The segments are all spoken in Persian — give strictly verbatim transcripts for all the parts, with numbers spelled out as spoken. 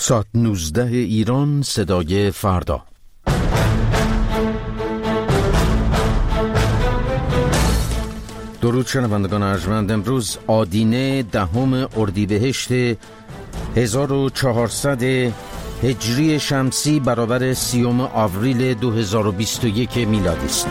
ساعت نوزده ایران، صدای فردا. درود شنوندگان ارجمند. امروز آدینه دهم اردیبهشت هزار و چهارصد هجری شمسی برابر سیوم آوریل دو هزار و بیست و یک میلادی است.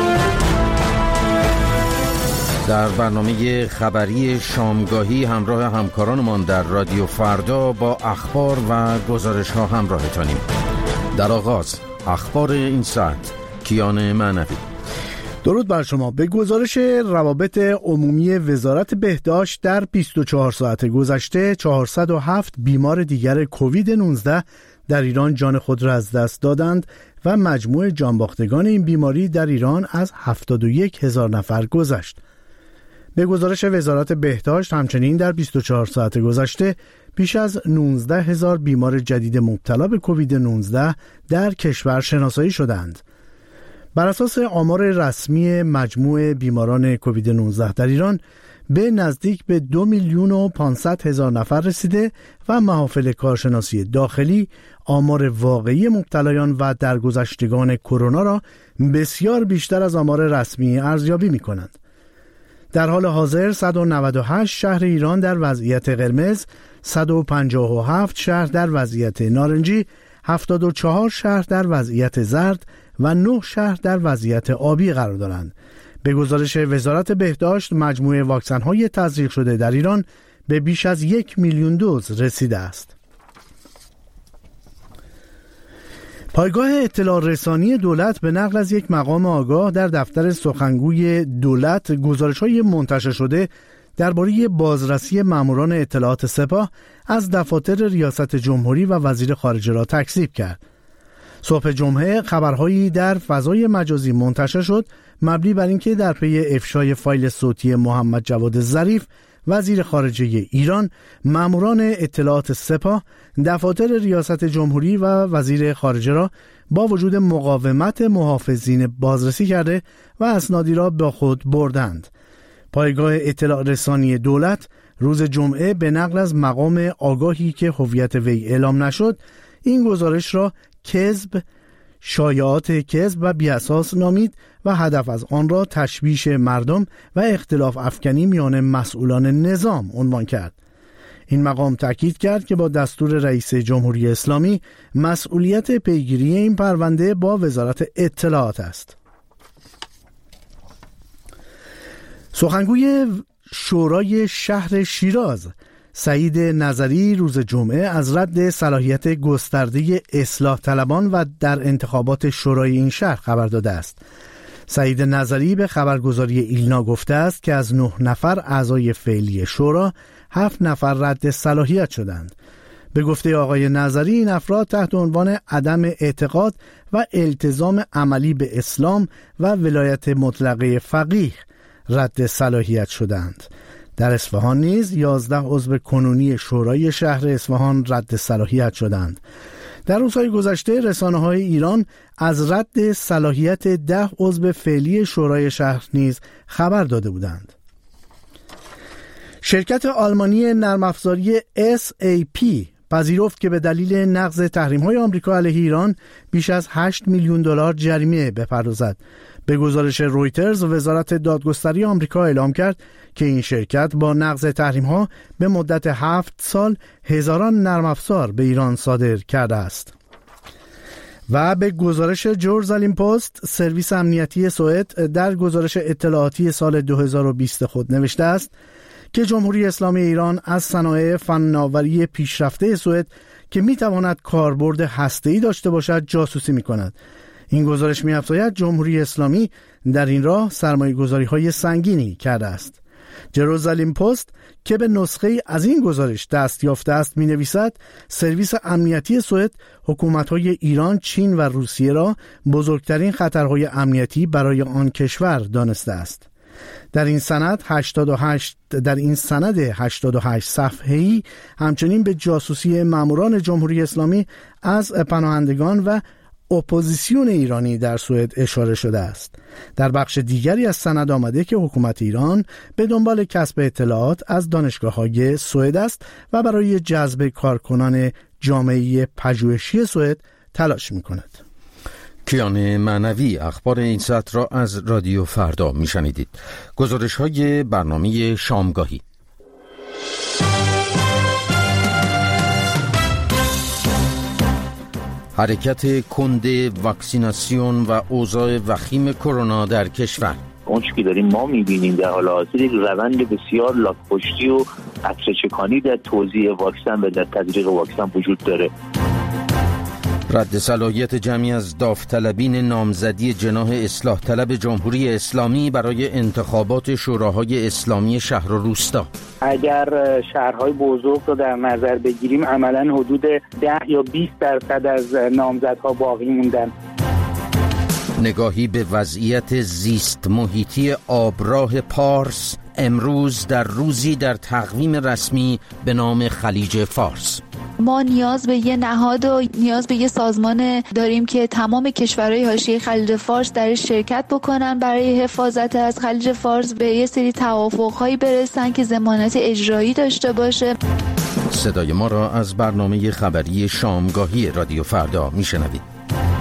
در برنامه خبری شامگاهی همراه همکارانمان در رادیو فردا با اخبار و گزارش ها همراهتانیم. در آغاز اخبار این ساعت، کیان معنوی. درود بر شما. به گزارش روابط عمومی وزارت بهداشت در بیست و چهار ساعت گذشته چهارصد و هفت بیمار دیگر کووید نوزده در ایران جان خود را از دست دادند و مجموع جانباختگان این بیماری در ایران از هفتاد و یک هزار نفر گذشت. به گزارش وزارت بهداشت همچنین در بیست و چهار ساعت گذشته بیش از نوزده هزار بیمار جدید مبتلا به کووید نوزده در کشور شناسایی شدند. بر اساس آمار رسمی مجموع بیماران کووید نوزده در ایران به نزدیک به دو میلیون و پانصد هزار نفر رسیده و محافل کارشناسی داخلی آمار واقعی مبتلایان و درگذشتگان کرونا را بسیار بیشتر از آمار رسمی ارزیابی می کنند. در حال حاضر صد و نود و هشت شهر ایران در وضعیت قرمز، صد و پنجاه و هفت شهر در وضعیت نارنجی، هفتاد و چهار شهر در وضعیت زرد و نه شهر در وضعیت آبی قرار دارند. به گزارش وزارت بهداشت مجموع واکسن‌های تزریق شده در ایران به بیش از یک میلیون دوز رسیده است. پایگاه اطلاع رسانی دولت به نقل از یک مقام آگاه در دفتر سخنگوی دولت گزارش‌های منتشر شده درباره بازرسی ماموران اطلاعات سپاه از دفاتر ریاست جمهوری و وزیر خارجه را تکذیب کرد. صبح جمعه خبرهایی در فضای مجازی منتشر شد مبنی بر اینکه در پی افشای فایل صوتی محمد جواد ظریف وزیر خارجه ایران، ماموران اطلاعات سپاه دفاتر ریاست جمهوری و وزیر خارجه را با وجود مقاومت محافظین بازرسی کرده و اسنادی را با خود بردند. پایگاه اطلاع رسانی دولت روز جمعه به نقل از مقام آگاهی که هویت وی اعلام نشد این گزارش را کذب، شایعات کذب و بی‌اساس نامید و هدف از آن را تشویش مردم و اختلاف افکنی میان مسئولان نظام عنوان کرد. این مقام تاکید کرد که با دستور رئیس جمهوری اسلامی مسئولیت پیگیری این پرونده با وزارت اطلاعات است. سخنگوی شورای شهر شیراز سعید نظری روز جمعه از رد صلاحیت گسترده اصلاح طلبان و در انتخابات شورای این شهر خبر داده است. سعید نظری به خبرگزاری ایلنا گفته است که از نه نفر اعضای فعلی شورا هفت نفر رد صلاحیت شدند. به گفته آقای نظری این افراد تحت عنوان عدم اعتقاد و التزام عملی به اسلام و ولایت مطلقه فقیه رد صلاحیت شدند. در اصفهان نیز یازده عضو کنونی شورای شهر اصفهان رد صلاحیت شدند. در روزهای گذشته رسانه‌های ایران از رد صلاحیت ده عضو فعلی شورای شهر نیز خبر داده بودند. شرکت آلمانی نرم افزاری اس ای پی پذیرفت که به دلیل نقض تحریم‌های آمریکا علیه ایران بیش از هشت میلیون دلار جریمه بپردازد. به گزارش رویترز وزارت دادگستری آمریکا اعلام کرد که این شرکت با نقض تحریم‌ها به مدت هفت سال هزاران نرم افزار به ایران صادر کرده است. و به گزارش جورزالیم پست سرویس امنیتی سوئد در گزارش اطلاعاتی سال دو هزار و بیست خود نوشته است که جمهوری اسلامی ایران از صنایع فناوری پیشرفته سوئد که میتواند کاربرد هسته‌ای داشته باشد جاسوسی می‌کند. این گزارش می‌افزاید جمهوری اسلامی در این راه سرمایه‌گذاری‌های سنگینی کرده است. جروزالیم پست که به نسخه از این گزارش دست یافته است می‌نویسد سرویس امنیتی سوئد حکومت‌های ایران، چین و روسیه را بزرگترین خطرهای امنیتی برای آن کشور دانسته است. در این سند هشتاد و هشت در این سند هشتاد و هشت صفحه‌ای همچنین به جاسوسی ماموران جمهوری اسلامی از پناهندگان و اپوزیسیون ایرانی در سوئد اشاره شده است. در بخش دیگری از سند آمده که حکومت ایران به دنبال کسب اطلاعات از دانشگاه‌های سوئد است و برای جذب کارکنان جامعه پژوهشی سوئد تلاش می‌کند. کیان معنوی اخبار این ساعت را از رادیو فردا میشنیدید. گزارش های برنامه شامگاهی. حرکت کند واکسیناسیون و اوضاع وخیم کرونا در کشور. اون چیزی که داریم ما می‌بینیم در حال حاضر یک روند بسیار لاک‌پشتی و قطره‌چکانی در توزیع واکسن و در تزریق واکسن وجود داره. رد صلاحیت جمعی از داوطلبین نامزدی جناح اصلاح طلب جمهوری اسلامی برای انتخابات شوراهای اسلامی شهر و روستا. اگر شهرهای بزرگ رو در نظر بگیریم عملاً حدود ده یا بیست درصد از نامزدها باقی موندن. نگاهی به وضعیت زیست محیطی آبراه پارس امروز در روزی در تقویم رسمی به نام خلیج فارس. ما نیاز به یه نهاد و نیاز به یه سازمان داریم که تمام کشورهای حاشیه خلیج فارس درش شرکت بکنن برای حفاظت از خلیج فارس، به یه سری توافق‌هایی برسن که ضمانت اجرایی داشته باشه. صدای ما را از برنامه خبری شامگاهی رادیو فردا میشنوید.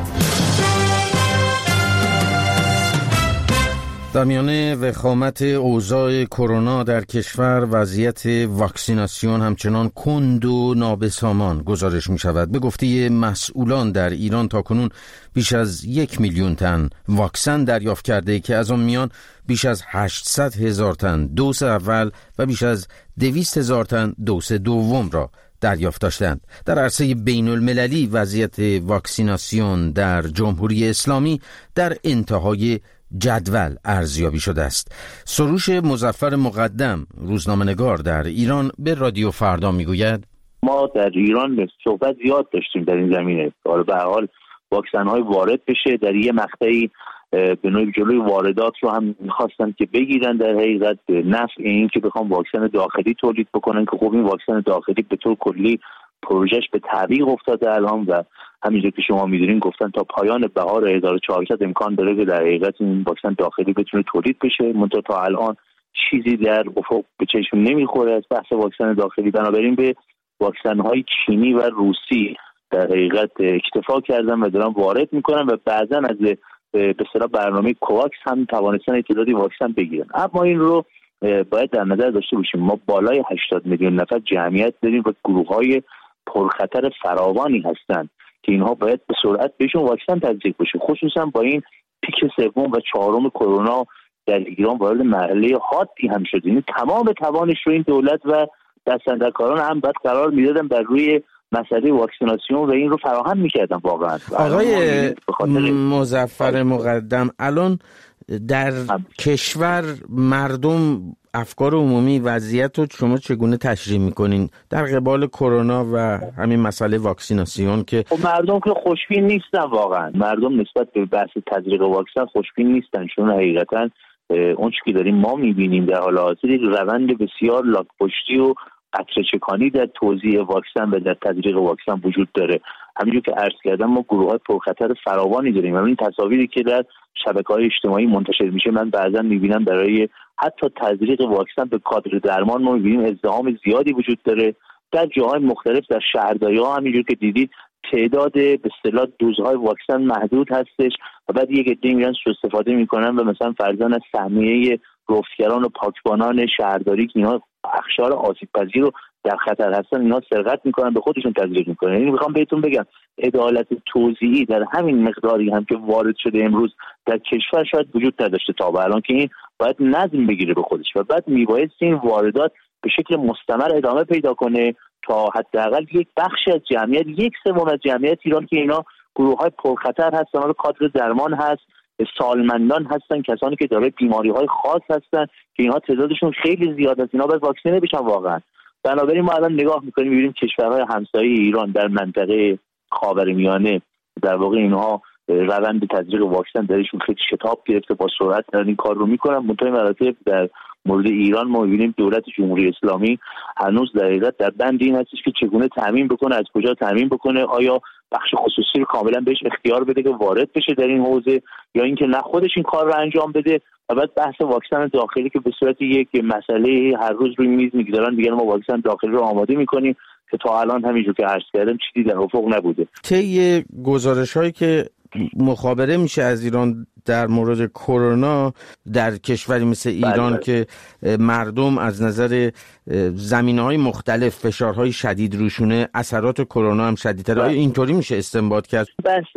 در میان وخامت اوضاع کرونا در کشور، وضعیت واکسیناسیون همچنان کند و نابسامان گزارش می شود. به گفته مسئولان در ایران تاکنون بیش از یک میلیون تن واکسن دریافت کرده که از آن میان بیش از هشتصد هزار تن دوز اول و بیش از دویست هزار تن دوز دوم را دریافت داشتند. در عرصه بین المللی وضعیت واکسیناسیون در جمهوری اسلامی در انتهای جدول ارزیابی شده است. سروش مظفر مقدم روزنامه‌نگار در ایران به رادیو فردا میگوید ما در ایران صحبت زیاد داشتیم در این زمینه. حالا به هر حال واکسن های وارد بشه، در یه مقطعی به نوعی جلوی واردات رو هم می‌خواستن که بگیرن، در حقیقت نفع این که بخوام واکسن داخلی تولید بکنن که خب این واکسن داخلی به طور کلی پروژهش به تعویق افتاده الان و همینجور که شما می‌دونین گفتن تا پایان بهار هزار و چهارصد امکان داره که در حقیقت این واکسن داخلی بتونه تولید بشه. منتها تا الان چیزی در افق به چشم نمیخوره از بحث واکسن داخلی. بنابراین به واکسن‌های چینی و روسی در حقیقت اکتفا کردن و دارن وارد میکنن و بعضا از به اصطلاح برنامه کوواکس هم توانستن تعدادی واکسن بگیرن. اما این رو باید در نظر داشته باشیم ما بالای هشتاد میلیون نفر جمعیت داریم و گروه‌های پرخطر فراوانی هستند که اینها باید به سرعت بهشون واکسن تزریق بشه، خصوصا با این پیک سوم و چهارم کرونا در ایران وارد مرحله حادی هم شده. این تمام توانش رو این دولت و دستاندرکاران هم باید قرار میدادن بر روی مسئله واکسیناسیون و این رو فراهم میکردن. واقعا آقای مظفر مقدم، الان در هم. کشور مردم افکار عمومی وضعیت رو شما چگونه تشریح میکنین در قبال کرونا و همین مسئله واکسیناسیون؟ که خب مردم که خوشبین نیستن، واقعا مردم نسبت به بحث تزریق واکسن خوشبین نیستن، چون حقیقتا اون چیزی که داریم ما میبینیم در حال حاضر یک روند بسیار لاک‌پشتی و قطره‌چکانی در توزیع واکسن و در تزریق واکسن وجود داره. همینجور که عرض کردم ما گروه‌های پرخطر فراوانی داریم. همین تصاویری که در شبکه‌های اجتماعی منتشر میشه من بعضا میبینم برای حتی تزریق واکسن به کادر درمان ما میبینیم ازدحام زیادی وجود داره در جاهای مختلف. در شهرداری‌ها همینجور که دیدید تعداد به اصطلاح دوزهای واکسن محدود هستش و بعد یک عده میرن سوء استفاده میکنن و مثلا فرضاً از سهمیه رفتگران و پاکبانان شهرداری که اینا اخشار آسیب‌پذیر رو در خطر هستن اینا سرقت میکنن به خودشون تزریق میکنن. یعنی میخوام بهتون بگم عدالت توزیعی در همین مقداری هم که وارد شده امروز در کشور شاید وجود نداشته تا به الان که این باید نظم بگیره به خودش و بعد میبایست این واردات به شکل مستمر ادامه پیدا کنه تا حداقل یک بخشی از جمعیت، یک سوم از جمعیت ایران که اینا گروه‌های پرخطر هستن، حالا کادر درمان هست، سالمندان هستن، کسانی که دارای بیماری‌های خاص هستن که اینها تعدادشون خیلی زیاد است، اینا باید واکسینه بشن واقعا. بنابراین ما الان نگاه می‌کنیم می‌بینیم کشورهای همسایه ایران در منطقه خاورمیانه در واقع اینها روند تزریق واکسن درشون خیلی شتاب گرفته، با سرعت دارن این کار رو می‌کنن. منتها مراتب در مورد ایران ما می‌بینیم دولت جمهوری اسلامی هنوز در حقیقت در بند این هستش که چگونه تامین بکنه، از کجا تامین بکنه، آیا بخش خصوصی رو کاملا بهش اختیار بده که وارد بشه در این حوزه یا اینکه نه خودش این کار رو انجام بده. و بعد بحث واکسن داخلی که به صورت یک مسئله هر روز روی میز میگذارن، دیگه ما واکسن داخلی رو آماده می‌کنیم که تا الان همینجور که عرض کردم چیزی در افق نبوده. طی گزارش‌هایی که مخابره میشه از ایران در مورد کرونا در کشوری مثل ایران بله. که مردم از نظر زمینه‌های مختلف فشارهای شدید روشونه، اثرات کرونا هم شدیدتره، بله. اینطوری میشه استنباط کرد؟ بحث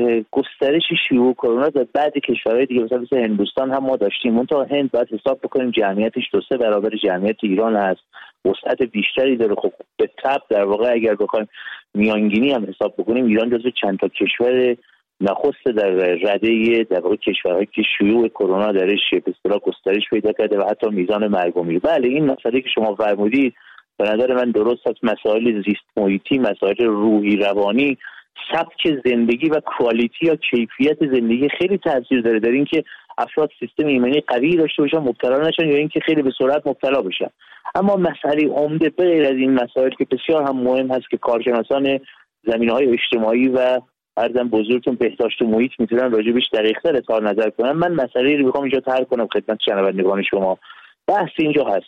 گسترش شیوع کرونا در بعض کشورهای دیگه مثلا مثل هندوستان هم ما داشتیم. اون تا هند باید حساب بکنیم جمعیتش دو سه برابر جمعیت ایران هست، وسعت بیشتری داره. خب به تبع در واقع اگر بخوایم میانگینی هم حساب بکنیم ایران جزو چند تا کشور نخست در رده در واقع کشورهایی که شیوع کرونا درش به اصطلاح گسترش پیدا کرده و حتی میزان مرگ و میر. بله این مسئله که شما فرمودید به نظر من درست است. مسائل زیست محیطی، مسائل روحی روانی، سبک زندگی و کوالیتی یا کیفیت زندگی خیلی تاثیر داره در اینکه افراد سیستم ایمنی قوی داشته باشن، مبتلا نشن یا اینکه خیلی به سرعت مبتلا بشن. اما مسئله عمده غیر از این مسائل که بسیار هم مهم هست که کارشناسان زمینه‌های اجتماعی و عرضم بزرگتون بهداشت محیط میتونن راجبش دقیق‌تر اظهار نظر کنن. من مسئله رو میخوام اینجا طرح کنم خدمت شنوندگان شما. بحث اینجا هست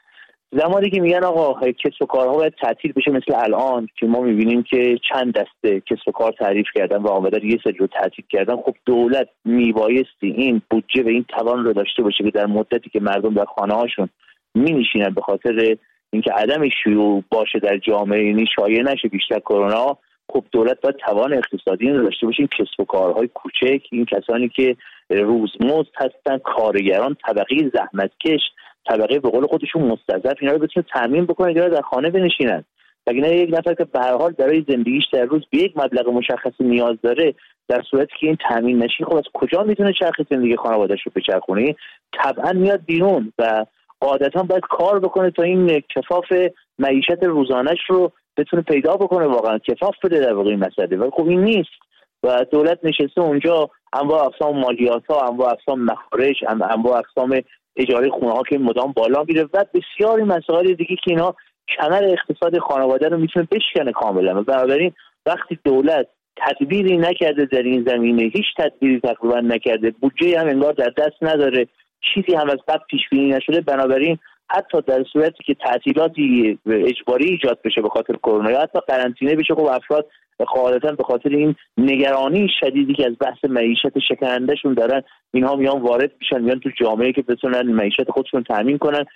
زمانی که میگن آقا کسب و کارها باید تعطیل بشه، مثل الان که ما میبینیم که چند دسته کسب و کار تعریف کردن و آمدن یه سری رو تعطیل کردن. خب دولت میبایستی این بودجه و این توان رو داشته باشه که در مدتی که مردم در خانه‌هاشون مینشینن به خاطر اینکه عدم شیوع باشه در جامعه، یعنی شایع نشه بیشتر کرونا، خب دولت باید توان اقتصادی رو داشته باشه. این کسب و کارهای کوچک، این کسانی که روزمزد هستن، کارگران، طبقه زحمتکش، طبقه به قول خودشون مستضعف، اینا رو بتونه تامین بکنه اینا در خانه بنشینن. وگرنه یک نفر که به هر حال برای زندگیش در روز به یک مبلغ مشخصی نیاز داره، در صورتی که این تامین نشه خب از کجا میتونه چرخ زندگی خانواده‌اش رو بچرخونه؟ طبعا میاد بیرون و عادتاً باید کار بکنه تا این کفاف معیشت روزانه‌اش رو بتونه پیدا بکنه، واقعا کفاف بده در واقع این مسئله. ولی خب این نیست و دولت نشسته اونجا انواع اقسام مالیات‌ها، انواع اقسام مخارج، انواع اقسام اجاره خونه‌ها که مدام بالا میره و بسیاری مسائل دیگه که اینا کمر اقتصاد خانواده رو میتونه بشکنه کاملا. و بنابراین وقتی دولت تدبیری نکرده در این زمینه، هیچ تدبیری تقریبا نکرده، بودجه هم انگار در دست نداره، چیزی هم از قبل پیش بینی نشده، بنابراین حتی در صورتی که تعطیلاتی اجباری ایجاد بشه به خاطر کرونا یا حتی قرنطینه بشه، خب افراد غالبا به خاطر این نگرانی شدیدی که از بحث معیشت شکنندهشون دارن، اینها میان وارد میشن، میان تو جامعه که بتونن معیشت خودشون تامین کنن.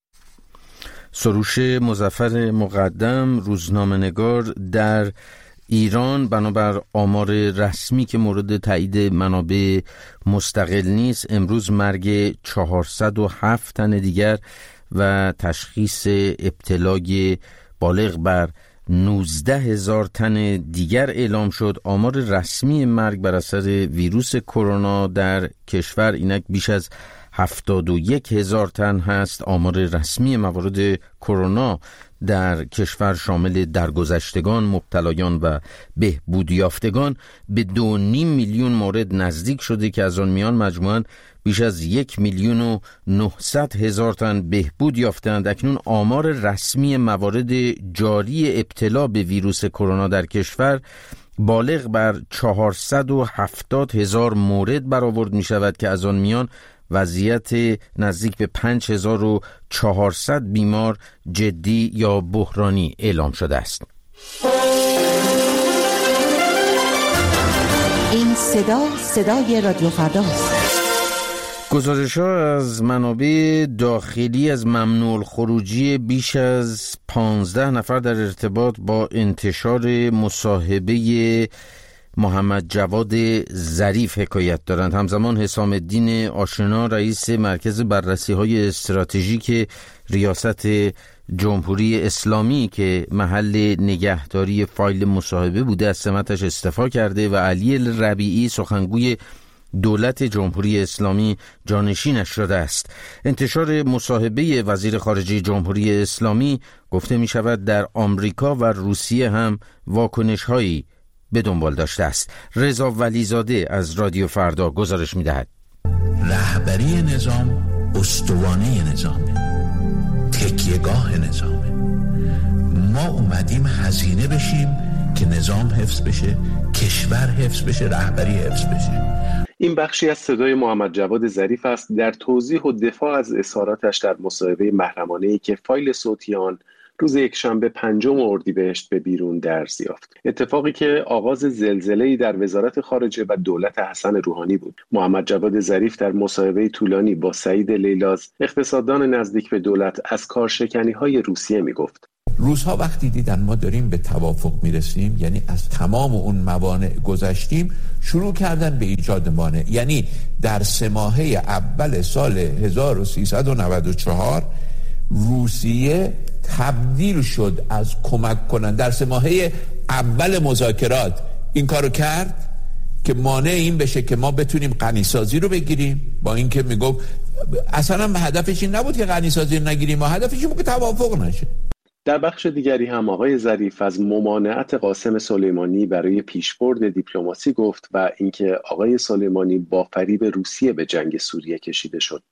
سروش مظفر مقدم، روزنامه‌نگار در ایران. بنابر آمار رسمی که مورد تایید منابع مستقل نیست، امروز مرگ چهارصد و هفت تن دیگر و تشخیص ابتلای بالغ بر نوزده هزار تن دیگر اعلام شد. آمار رسمی مرگ بر اثر ویروس کرونا در کشور اینک بیش از هفتاد و یک هزار تن هست. آمار رسمی موارد کرونا در کشور شامل درگذشتگان، مبتلایان و بهبود یافتگان به دو نیم میلیون مورد نزدیک شده که از آن میان مجموعاً بیش از یک میلیون و نهصد هزار تن بهبود یافتند. اکنون آمار رسمی موارد جاری ابتلا به ویروس کرونا در کشور بالغ بر چهارصد و هفتاد هزار مورد برآورد می شود که از آن میان وضعیت نزدیک به پنج هزار و چهارصد بیمار جدی یا بحرانی اعلام شده است. این صدا صدای رادیو فرداست. گزارش‌ها از منابع داخلی از ممنوع الخروجی بیش از پانزده نفر در ارتباط با انتشار مصاحبه محمد جواد ظریف حکایت دارند. همزمان حسام الدین آشنا، رئیس مرکز بررسی‌های استراتژیک ریاست جمهوری اسلامی که محل نگهداری فایل مصاحبه بوده، از سمتش استعفا کرده و علی ربیعی سخنگوی دولت جمهوری اسلامی جانشینش شده است. انتشار مصاحبه وزیر خارجه جمهوری اسلامی گفته می شود در آمریکا و روسیه هم واکنش هایی به دنبال داشته است. رضا ولیزاده از رادیو فردا گزارش می دهد. رهبری نظام استوانه نظامه، تکیهگاه نظامه. ما اومدیم هزینه بشیم که نظام حفظ بشه، کشور حفظ بشه، رهبری حفظ بشه. این بخشی از صدای محمد جواد ظریف است در توضیح و دفاع از اظهاراتش در مصاحبه محرمانه‌ای که فایل صوتی آن روز یکشنبه پنجم اردیبهشت به بیرون درز یافت. اتفاقی که آغاز زلزله‌ای در وزارت خارجه و دولت حسن روحانی بود. محمد جواد ظریف در مصاحبه طولانی با سعید لیلاز، اقتصاددان نزدیک به دولت، از کارشکنی‌های روسیه میگفت. روس‌ها وقتی دیدن ما داریم به توافق میرسیم، یعنی از تمام اون موانع گذشتیم، شروع کردن به ایجاد مانع. یعنی در سه ماهه اول سال هزار و سیصد و نود و چهار روسیه تبدیل شد از کمک کننده، در سه ماهه اول مذاکرات این کارو کرد که مانع این بشه که ما بتونیم غنیسازی رو بگیریم، با اینکه میگفت اصلا هم هدفش این نبود که غنیسازی رو نگیریم، ما هدفش این بود که توافق نشه. در بخش دیگری هم آقای ظریف از ممانعت قاسم سلیمانی برای پیشبرد دیپلماسی گفت و اینکه آقای سلیمانی با فریب روسیه به جنگ سوریه کشیده شد.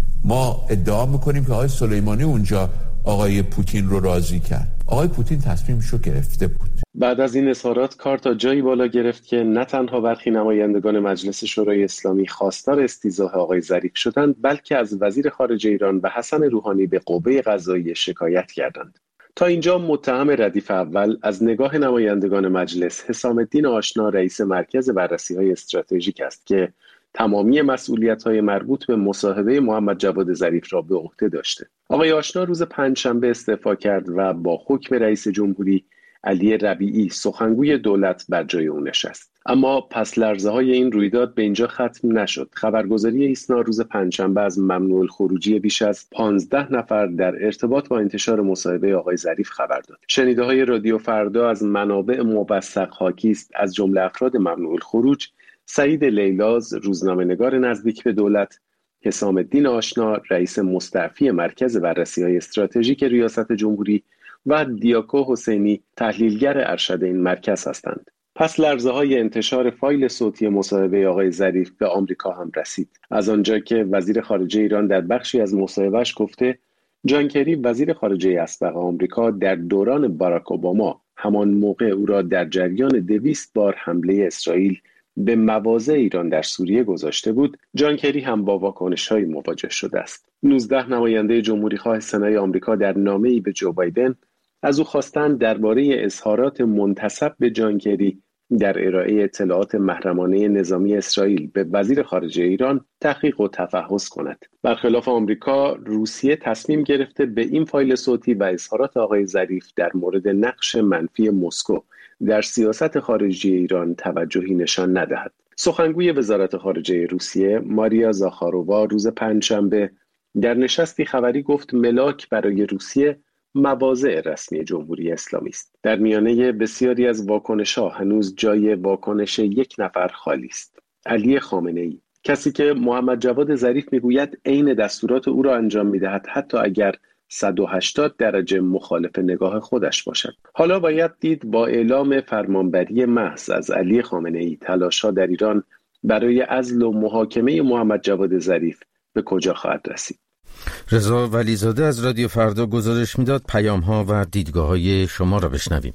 ما ادعا میکنیم که آقای سلیمانی اونجا آقای پوتین رو راضی کرد. آقای پوتین تصمیمش رو گرفته بود. بعد از این اظهارات کار تا جایی بالا گرفت که نه تنها برخی نمایندگان مجلس شورای اسلامی خواستار استیضاح آقای ظریف شدند، بلکه از وزیر خارجه ایران و حسن روحانی به قوه قضاییه شکایت کردند. تا اینجا متهم ردیف اول از نگاه نمایندگان مجلس حسام الدین آشنا رئیس مرکز بررسی‌های استراتژیک است که تمامی مسئولیت‌های مربوط به مصاحبه محمد جواد ظریف را به عهده داشته. آقای آشنا روز پنجشنبه استعفا کرد و با حکم رئیس جمهوری علی ربیعی سخنگوی دولت بر جای او نشست. اما پس لرزه های این رویداد به اینجا ختم نشد. خبرگزاری ایسنا روز پنجشنبه از ممنوع الخروجی بیش از پانزده نفر در ارتباط با انتشار مصاحبه آقای ظریف خبر داد. شنیده های رادیو فردا از منابع موثق حاکی است از جمله افراد ممنوع الخروج سعید لیلاز، روزنامه‌نگار نزدیک به دولت، حسام الدین آشنا، رئیس مستعفی مرکز بررسی‌های استراتژیک ریاست جمهوری و دیاکو حسینی، تحلیلگر ارشد این مرکز هستند. پس لرزه های انتشار فایل صوتی مصاحبه آقای ظریف به آمریکا هم رسید. از آنجا که وزیر خارجه ایران در بخشی از مصاحبهش گفته جان کری وزیر خارجه اسبق آمریکا در دوران باراک اوباما همان موقع او را در جریان دویست بار حمله اسرائیل به مواضع ایران در سوریه گذاشته بود، جان کری هم با واکنش‌های مواجه شده است. نوزده نماینده جمهوری‌خواه سنای آمریکا در نامه‌ای به جو بایدن از او خواستند درباره اظهارات منتسب به جان کری در ارائه اطلاعات محرمانه نظامی اسرائیل به وزیر خارجه ایران تحقیق و تفحص کند. برخلاف آمریکا، روسیه تصمیم گرفته به این فایل صوتی و اظهارات آقای ظریف در مورد نقش منفی مسکو در سیاست خارجی ایران توجهی نشان ندهد. سخنگوی وزارت خارجه روسیه ماریا زاخارووا روز پنجشنبه در نشستی خبری گفت ملاک برای روسیه مواضع رسمی جمهوری اسلامی است. در میانه بسیاری از واکنش‌ها هنوز جای واکنش یک نفر خالی است. علی خامنه‌ای، کسی که محمد جواد ظریف میگوید عین دستورات او را انجام میدهد حتی اگر صد و هشتاد درجه مخالف نگاه خودش باشد. حالا باید دید با اعلام فرمانبری محض از علی خامنه‌ای تلاش‌ها در ایران برای عزل و محاکمه محمد جواد ظریف به کجا خواهد رسید. رضا ولیزاده از رادیو فردا گزارش میداد. پیام‌ها و دیدگاه‌های شما را بشنویم.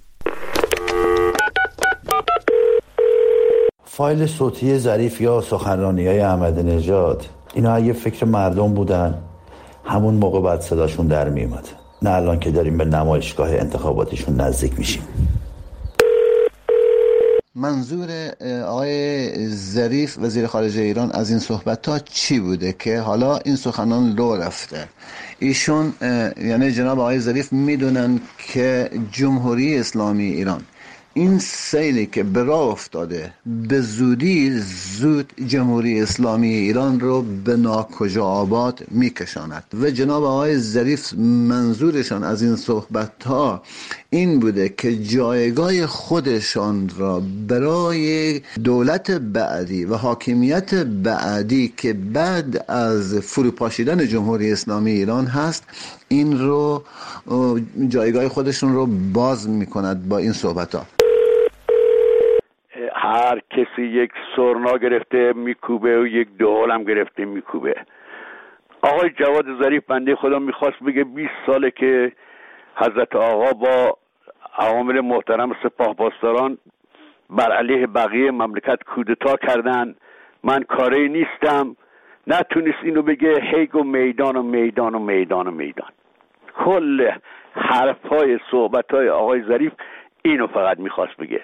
فایل صوتی ظریف یا سخنرانی‌های احمدی نژاد اینا اگه فکر مردم بودن همون موقع بعد صداشون در میومد، نه الان که داریم به نمایشگاه انتخاباتیشون نزدیک میشیم. منظور آقای ظریف وزیر خارجه ایران از این صحبت‌ها چی بوده که حالا این سخنان لو رفته؟ ایشون یعنی جناب آقای ظریف میدونن که جمهوری اسلامی ایران این سیلی که به راه افتاده به زودی زود جمهوری اسلامی ایران رو به ناکجا آباد میکشاند و جناب آقای ظریف منظورشان از این صحبت‌ها این بوده که جایگاه خودشان را برای دولت بعدی و حاکمیت بعدی که بعد از فروپاشیدن جمهوری اسلامی ایران هست این رو جایگاه خودشون رو باز میکند با این صحبت‌ها. هر کسی یک سرنا گرفته میکوبه و یک دهل هم گرفته میکوبه. آقای جواد ظریف بنده خدا میخواست بگه بیست ساله که حضرت آقا با عوامل محترم سپاه پاسداران بر علیه بقیه مملکت کودتا کردن، من کاری نیستم. نتونست اینو بگه، هیگ و میدان و میدان و میدان و میدان. کل حرفای صحبتای آقای ظریف اینو فقط میخواست بگه.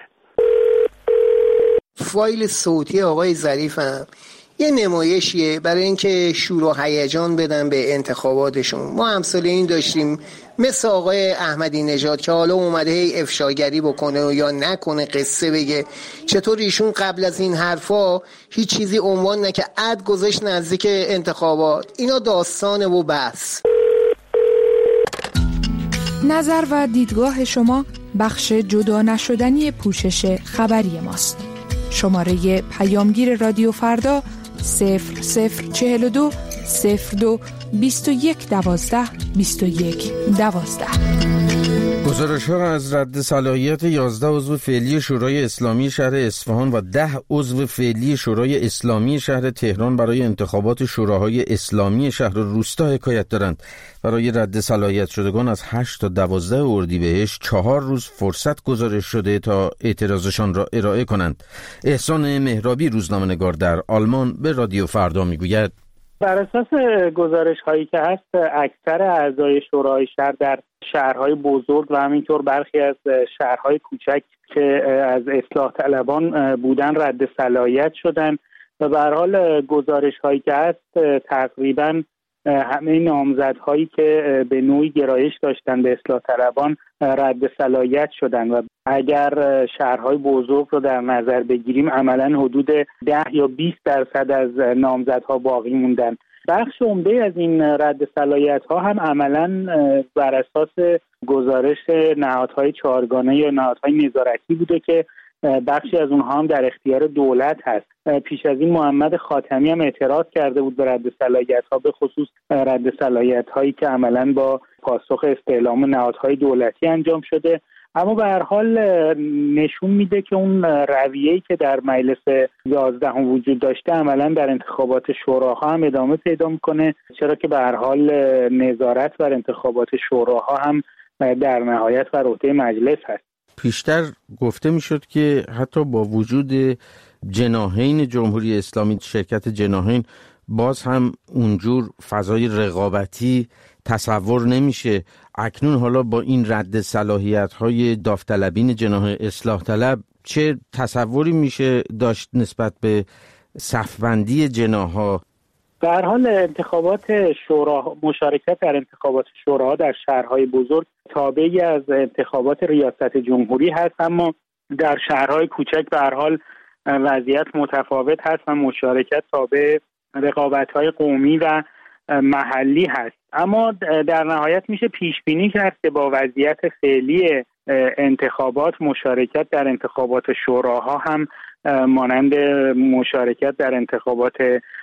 فایل صوتی آقای ظریف هم یه نمایشیه برای اینکه شور و هیجان بدن به انتخاباتشون. ما امثال این داشتیم مثل آقای احمدی نژاد که حالا اومده هی افشاگری بکنه و یا نکنه قصه بگه، چطور ایشون قبل از این حرفا هیچ چیزی عنوان نه که عد گذاشت نزدیک انتخابات. اینا داستانه و بس. نظر و دیدگاه شما بخش جدا نشدنی پوشش خبری ماست. شماره پیامگیر رادیو فردا صفر صفر چهل و دو صفر دو بیست و یک دوازده بیست و یک دوازده. گزارش‌ها از رد صلاحیت یازده عضو فعلی شورای اسلامی شهر اصفهان و ده عضو فعلی شورای اسلامی شهر تهران برای انتخابات شوراهای اسلامی شهر و روستا حکایت دارند. برای رد صلاحیت شدگان از هشت تا دوازده اردیبهشت چهار روز فرصت گزارش شده تا اعتراضشان را ارائه کنند. احسان مهرابی روزنامه‌نگار در آلمان به رادیو فردا میگوید بر اساس گزارش هایی که هست اکثر اعضای شورای شهر در شهرهای بزرگ و همینطور برخی از شهرهای کوچک که از اصلاح طلبان بودن رد صلاحیت شدن و به هر حال گزارش هایی که هست تقریبا همه نامزدهایی که به نوعی گرایش داشتن به اصلاح طلبان رد صلاحیت شدن و اگر شهرهای بزرگ رو در نظر بگیریم عملاً حدود ده یا بیست درصد از نامزدها باقی موندن. بخش عمده از این رد صلاحیت‌ها هم عملاً بر اساس گزارش نهادهای چهارگانه یا نهادهای نظارتی بوده که بخشی از اونها هم در اختیار دولت هست. پیش از این محمد خاتمی هم اعتراض کرده بود به رد صلاحیت‌ها، به خصوص رد صلاحیت‌هایی که عملاً با پاسخ استعلام نهادهای دولتی انجام شده. اما به هر حال نشون میده که اون رویه‌ای که در مجلس یازدهم وجود داشته عملاً در انتخابات شوراها هم ادامه پیدا میکنه، چرا که به هر حال نظارت بر انتخابات شوراها هم در نهایت بر عهده مجلس هست. پیشتر گفته میشد که حتی با وجود جناحین جمهوری اسلامی، شرکت جناحین، باز هم اونجور فضای رقابتی تصور نمیشه. اکنون حالا با این رد صلاحیت‌های داوطلبین جناح اصلاح طلب چه تصوری میشه داشت نسبت به صفبندی جناح‌ها؟ به هر حال انتخابات شورا، مشارکت در انتخابات شوراها در شهرهای بزرگ تابعی از انتخابات ریاست جمهوری هست، اما در شهرهای کوچک به هر حال وضعیت متفاوت هست و مشارکت تابع رقابت‌های قومی و محلی هست. اما در نهایت میشه پیش بینی کرد که با وضعیت فعلی انتخابات مشارکت در انتخابات شوراها هم مانند مشارکت در انتخابات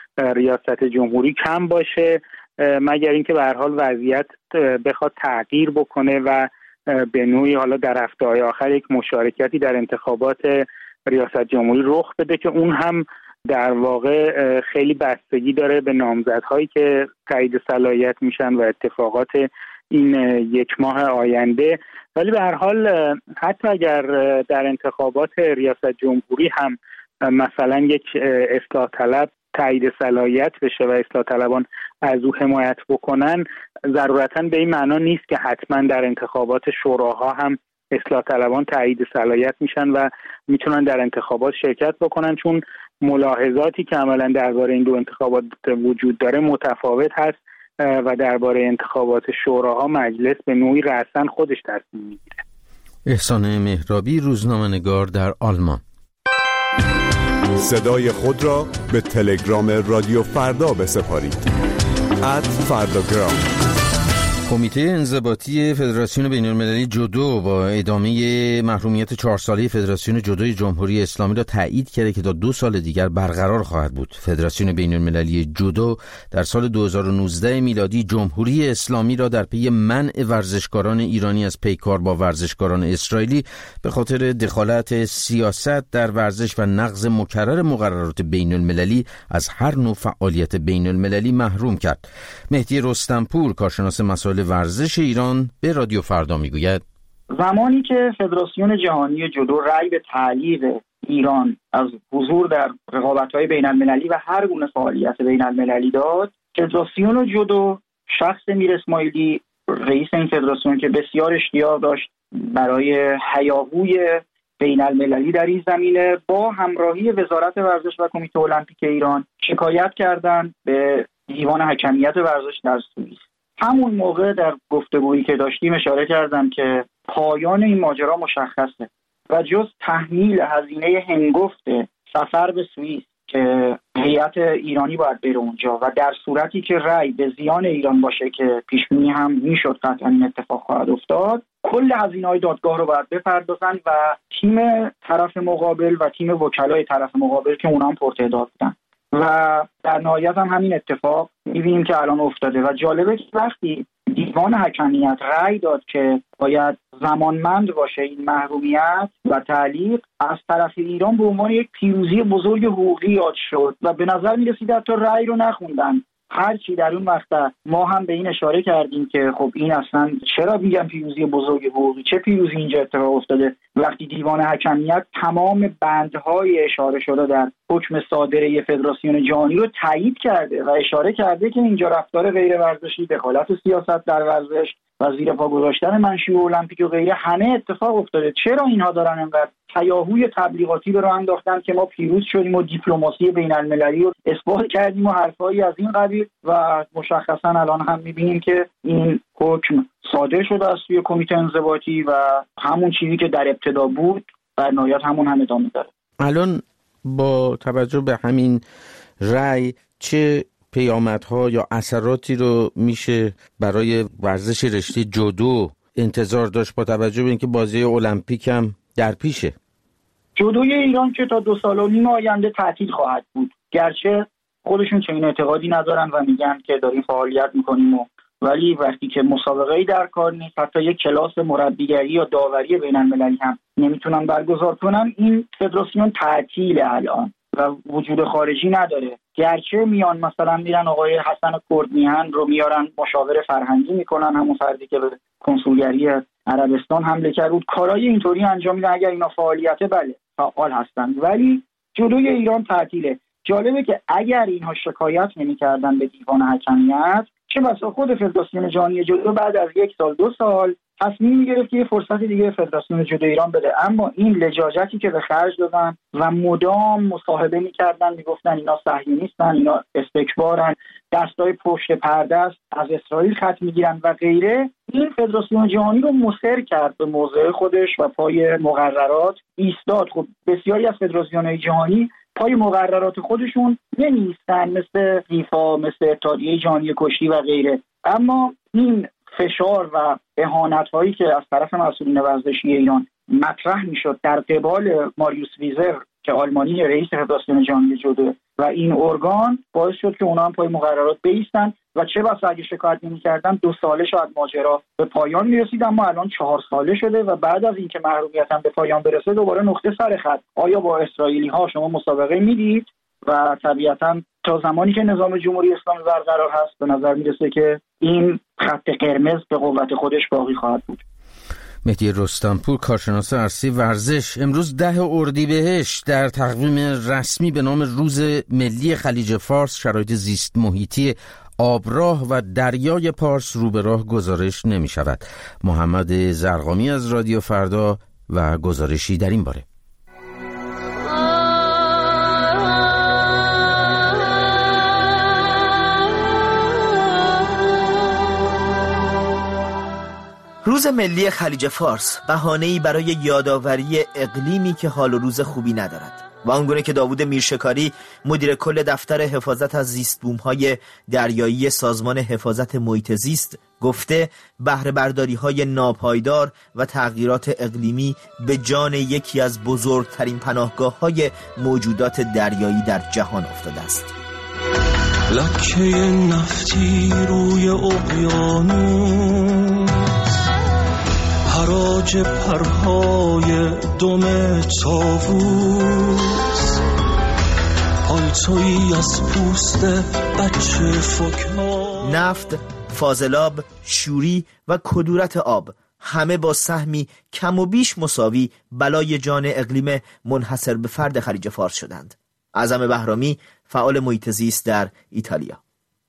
ریاست جمهوری کم باشه، مگر اینکه به هر حال وضعیت بخواد تغییر بکنه و به نوعی حالا در هفته‌های آخر یک مشارکتی در انتخابات ریاست جمهوری رخ بده که اون هم در واقع خیلی بستگی داره به نامزدهایی که تایید صلاحیت میشن و اتفاقات این یک ماه آینده. ولی به هر حال حتی اگر در انتخابات ریاست جمهوری هم مثلا یک اصلاح طلب تایید صلاحیت بشه و اصلاح طلبان از او حمایت بکنن، ضرورتاً به این معنا نیست که حتما در انتخابات شوراها هم اصلاح طلبان تایید صلاحیت میشن و میتونن در انتخابات شرکت بکنن، چون ملاحظاتی که عملا درباره این دو انتخابات وجود داره متفاوت هست و درباره انتخابات شوراها مجلس به نوعی رأساً خودش تصمیم میگیره. احسان مهرابی، روزنامه‌نگار در آلمان. صدای خود را به تلگرام رادیو فردا بسپارید. ات فرداگرام. کمیته انضباطی فدراسیون بین‌المللی جودو با ادامه محرومیت چهار ساله فدراسیون جودوی جمهوری اسلامی را تایید کرده که تا دو سال دیگر برقرار خواهد بود. فدراسیون بین‌المللی جودو در سال دو هزار و نوزده میلادی جمهوری اسلامی را در پی منع ورزشکاران ایرانی از پیکار با ورزشکاران اسرائیلی به خاطر دخالت سیاست در ورزش و نقض مکرر مقررات بین‌المللی از هر نوع فعالیت بین‌المللی محروم کرد. مهدی رستمپور، کارشناس مسائل ورزش ایران، به رادیو فردا میگوید زمانی که فدراسیون جهانی جودو رأی به تعلیق ایران از حضور در رقابت‌های بین‌المللی و هر گونه فعالیت بین‌المللی داد، فدراسیون جودو شخص میر اسماعیلی رئیس این فدراسیون که بسیار اشتیاق داشت برای هیاهوی بین المللی در این زمینه، با همراهی وزارت ورزش و کمیته المپیک ایران شکایت کردند به دیوان حکمیت ورزش در سوئیس. همون موقع در گفتگویی که داشتیم اشاره کردم که پایان این ماجرا مشخصه و جز تحمیل هزینه هنگفت سفر به سوئیس که هیئت ایرانی باید بره اونجا و در صورتی که رأی به زیان ایران باشه که پیش بینی هم میشد قطعا این اتفاق خواهد افتاد، کل هزینه‌های دادگاه رو باید بپردازن و تیم طرف مقابل و تیم وکلای طرف مقابل که اونها هم پرتعداد بودن و در نهایت هم همین اتفاق می‌بینیم که الان افتاده. و جالبه که وقتی دیوان حکمیت رأی داد که باید زمانمند باشه این محرومیت و تعلیق، از طرف ایران به عنوان یک پیروزی بزرگ حقوقی یاد شد و به نظر می‌رسید حتی رأی رو نخوندن. هرچی در اون مقطع ما هم به این اشاره کردیم که خب این اصلا چرا میگن پیروزی بزرگ حقوقی، چه پیروزی اینجا اتفاق افتاده وقتی دیوان حکمیت تمام بندهای اشاره شده در حکم صادره فدراسیون جهانی رو تایید کرده و اشاره کرده که اینجا رفتار غیر ورزشی، دخالت سیاست در ورزش و زیر پا گذاشتن منشور المپیک و غیره همه اتفاق افتاده. چرا اینها دارن انقدر هیاهوی تبلیغاتی به راه انداختن که ما پیروز شدیم و دیپلماسی بین المللی رو اثبات کردیم و حرفایی از این قبیل و مشخصا الان هم می‌بینیم که این حکم صادر شده از سوی کمیته انضباطی و همون چیزی که در ابتدا بود در نهایت همون هم ادامه داره. الان با توجه به همین رأی چه پیامدها یا اثراتی رو میشه برای ورزش رشته جودو انتظار داشت با توجه به اینکه بازی المپیک هم در پیشه؟ جودوی ایران که تا دو سال و نیم آینده تعطیل خواهد بود، گرچه خودشون چنین اعتقادی ندارن و میگن که داریم فعالیت میکنیم و ولی وقتی که مسابقه‌ای در کار نیست، حتی یک کلاس مربیگری یا داوری بین المللی هم نمیتونن برگزار کنن، این فدراسیون تعطیل الان و وجود خارجی نداره. گرچه میان مثلا میرن آقای حسن کردمیهن رو میارن مشاور فرهنگی میکنن، همون فردی که به کنسولگری عربستان حمله کرد بود، کارهای اینطوری انجام میدن. اگر اینا فعالیته بله فعال هستن، ولی جودوی ایران تعطیله. جالبه که اگر اینها شکایت نمی‌کردن به دیوان حکمیت، چه بسا خود فدراسیون جهانی جودو بعد از یک سال دو سال تصمیم می‌گرفت که یه فرصت دیگه فدراسیون جودو ایران بده. اما این لجاجتی که به خرج دادن و مدام مصاحبه می‌کردن، میگفتن اینا صهیونیستن، اینا استکبارن، دستای پشت پرده است، از اسرائیل خط می‌گیرن و غیره، این فدراسیون جهانی رو مصر کرد به موضع خودش و پای مقررات ایستاد. خب بسیاری از فدراسیون‌های جهانی پای مقررات خودشون نمیستن، مثل فیفا، مثل اتحادیه جهانی کشتی و غیره. اما این فشار و اهانت‌هایی که از طرف مسئولین ورزشی ایران مطرح میشد در قبال ماریوس ویزر که آلمانی رئیس فدراسیون جهانی جودو و این ارگان، باعث شد که اونا هم پای مقررات بایستن و چه بسا اگه شکایت نمی‌کردن دو ساله شاید ماجرا به پایان می‌رسید، اما الان چهار ساله شده و بعد از اینکه محرومیت هم به پایان برسه دوباره نقطه سر خط. آیا با اسرائیلی‌ها شما مسابقه میدید؟ و طبیعتاً تا زمانی که نظام جمهوری اسلامی برقرار هست به نظر میرسه که این خط قرمز به قوت خودش باقی خواهد بود. مهدی رستمپور، کارشناس ارشد ورزش. امروز ده اردیبهشت در تقویم رسمی به نام روز ملی خلیج فارس شرایط زیست محیطی آبراه و دریای پارس رو به راه گزارش نمی شود. محمد زرقامی از رادیو فردا و گزارشی در این باره. روز ملی خلیج فارس بهانه‌ای برای یادآوری اقلیمی که حال و روز خوبی ندارد و آنگونه که داوود میرشکاری مدیر کل دفتر حفاظت از زیست بوم‌های دریایی سازمان حفاظت محیط زیست گفته، بهره برداری‌های ناپایدار و تغییرات اقلیمی به جان یکی از بزرگترین پناهگاه‌های موجودات دریایی در جهان افتاده است. لکه نفتی روی اقیانوس، حراج پرهای دم طاووس، پالتویی از پوست بچه فوک‌ها. نفت، فاضلاب، شوری و کدورت آب همه با سهمی کم و بیش مساوی بلای جان اقلیم منحصر به فرد خلیج فارس شدند. اعظم بهرامی، فعال محیط زیست در ایتالیا: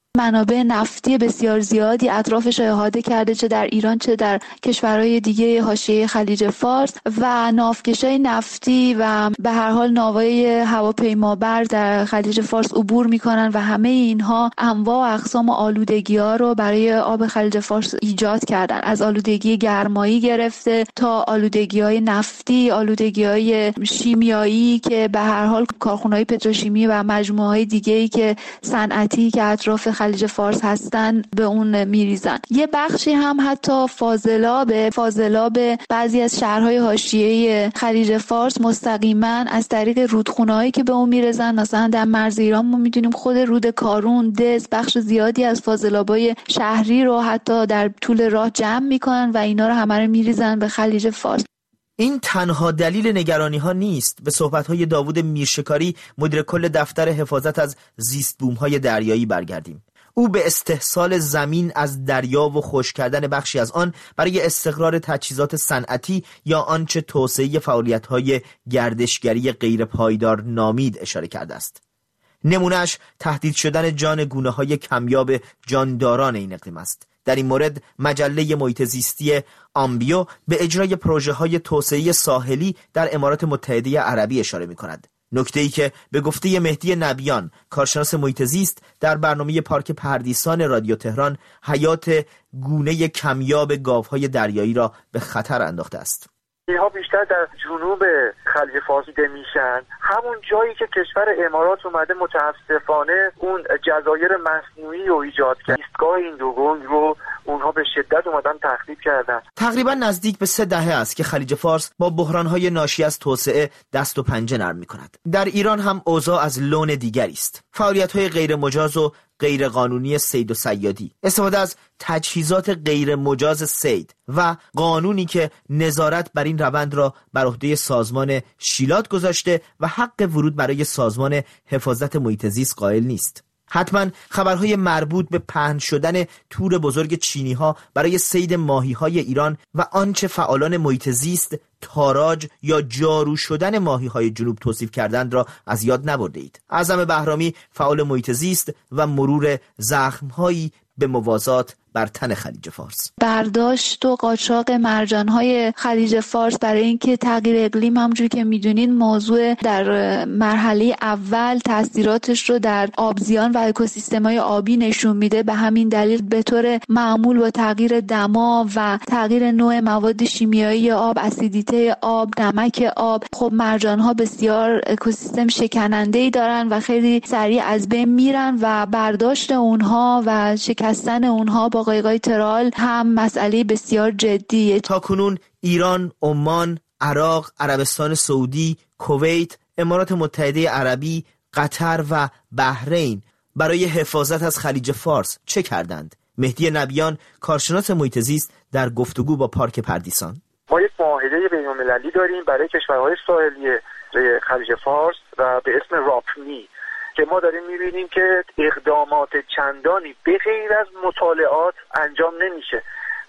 منابع نفتی بسیار زیادی اطرافش احاطه کرده، چه در ایران چه در کشورهای دیگه حاشیه خلیج فارس، و ناوکشای نفتی و به هر حال ناوهای هواپیمابر در خلیج فارس عبور میکنن و همه اینها انواع و اقسام آلودگی‌ها رو برای آب خلیج فارس ایجاد کردن، از آلودگی گرمایی گرفته تا آلودگی‌های نفتی، آلودگی‌های شیمیایی که به هر حال کارخانه‌های پتروشیمی و مجموعه‌های دیگه‌ای که صنعتی که اطراف خلیج فارس هستن به اون میریزن. یه بخشی هم حتی فاضلاب فاضلاب بعضی از شهرهای حاشیه خلیج فارس مستقیما از طریق رودخونه‌ای که به اون میرسن، مثلا در مرز ایران ما میدونیم خود رود کارون، دز، بخش زیادی از فاضلابای شهری رو حتی در طول راه جمع میکنن و اینا رو همه رو میریزن به خلیج فارس. این تنها دلیل نگرانی ها نیست. به صحبت های داوود میرشکاری، مدیر کل دفتر حفاظت از زیست بوم های دریایی برگردیم. او به استحصال زمین از دریا و خشک کردن بخشی از آن برای استقرار تجهیزات صنعتی یا آنچه توسعه فعالیت های گردشگری غیر پایدار نامید اشاره کرده است. نمونهش تهدید شدن جان گونه های کمیاب جانداران این اقلیم است. در این مورد مجله محیط زیستی آمبیو به اجرای پروژه های توسعه ساحلی در امارات متحده عربی اشاره می کند. نکته‌ای که به گفته مهدی نبیان، کارشناس محیط زیست، در برنامه پارک پردیسان رادیو تهران حیات گونه کمیاب گاوهای دریایی را به خطر انداخته است. اینها بیشتر در جنوب خلیج فارس دیده میشن، همون جایی که کشور امارات اومده متاسفانه اون جزایر مصنوعی رو ایجاد کرد. ایستگاه هندوگونگ رو اونها به شدت اومدن تخریب کردن. تقریبا نزدیک به سه دهه است که خلیج فارس با بحران‌های ناشی از توسعه دست و پنجه نرم می‌کند. در ایران هم اوضاع از لون دیگری است. فعالیت‌های غیر مجاز و غیر قانونی صید و صیادی، استفاده از تجهیزات غیر مجاز صید و قانونی که نظارت بر این روند را بر عهده سازمان شیلات گذاشته و حق ورود برای سازمان حفاظت محیط زیست قائل نیست. حتما خبرهای مربوط به پهن شدن تور بزرگ چینی ها برای صید ماهی های ایران و آنچه فعالان محیط زیست تاراج یا جارو شدن ماهی های جنوب توصیف کردند را از یاد نبرده اید. اعظم بهرامی، فعال محیط زیست و مرور زخم هایی به موازات بر تن خلیج فارس. برداشت و قاچاق مرجان‌های خلیج فارس برای اینکه تغییر اقلیم همونجوری که میدونین موضوع در مرحله اول تاثیراتش رو در آبزیان و اکوسیستم‌های آبی نشون میده. به همین دلیل به طور معمول با تغییر دما و تغییر نوع مواد شیمیایی آب، اسیدیته آب، نمک آب، خب مرجان‌ها بسیار اکوسیستم شکننده‌ای دارن و خیلی سریع از بین میرن و برداشت اونها و شکستن اونها با قایق‌های ترال هم مسئله بسیار جدیه. تاکنون ایران، عمان، عراق، عربستان سعودی، کویت، امارات متحده عربی، قطر و بحرین برای حفاظت از خلیج فارس چه کردند؟ مهدی نبیان، کارشناس محیط زیست، در گفتگو با پارک پردیسان. ما یک معاهده بین‌المللی داریم برای کشورهای ساحلی خلیج فارس و به اسم راپمی که ما داریم می‌بینیم که اقدامات چندانی به غیر از مطالعات انجام نمیشه.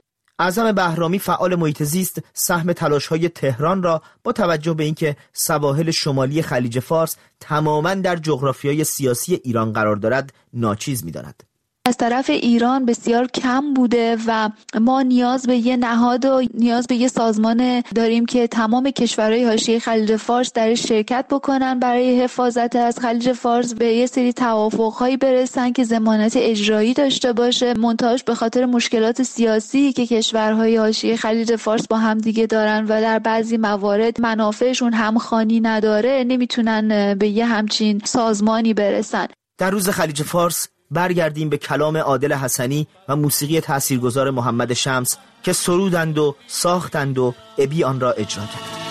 اعظم بهرامی، فعال محیط زیست، سهم تلاش‌های تهران را با توجه به اینکه سواحل شمالی خلیج فارس تماماً در جغرافیای سیاسی ایران قرار دارد ناچیز می‌داند. از طرف ایران بسیار کم بوده و ما نیاز به یه نهاد و نیاز به یه سازمان داریم که تمام کشورهای حاشیه خلیج فارس درش شرکت بکنن برای حفاظت از خلیج فارس، به یه سری توافق‌هایی برسن که ضمانت اجرایی داشته باشه. منتهاش به خاطر مشکلات سیاسی که کشورهای حاشیه خلیج فارس با هم دیگه دارن و در بعضی موارد منافعشون همخوانی نداره، نمیتونن به یه همچین سازمانی برسن. در روز خلیج فارس برگردیم به کلام عادل حسنی و موسیقی تاثیرگذار محمد شمس که سرودند و ساختند و ابی آن را اجرا کرد.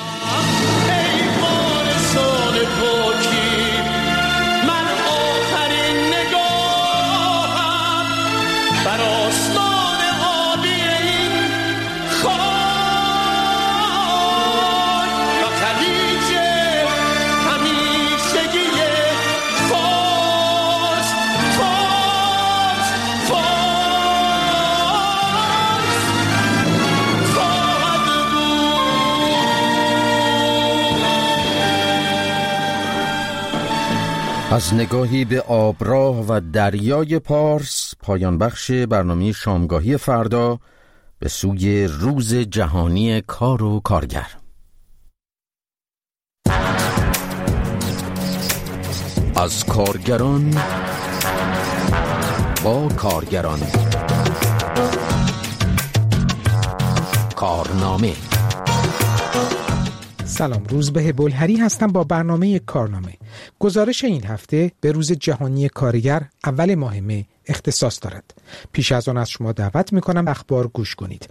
از نگاهی به آبراه و دریای پارس، پایان بخش برنامه شامگاهی فردا به سوی روز جهانی کار و کارگر. از کارگران با کارگران، کارنامه. سلام، روزبه بلهری هستم با برنامه کارنامه. گزارش این هفته به روز جهانی کارگر اول ماه مه اختصاص دارد. پیش از آن از شما دعوت میکنم اخبار گوش کنید.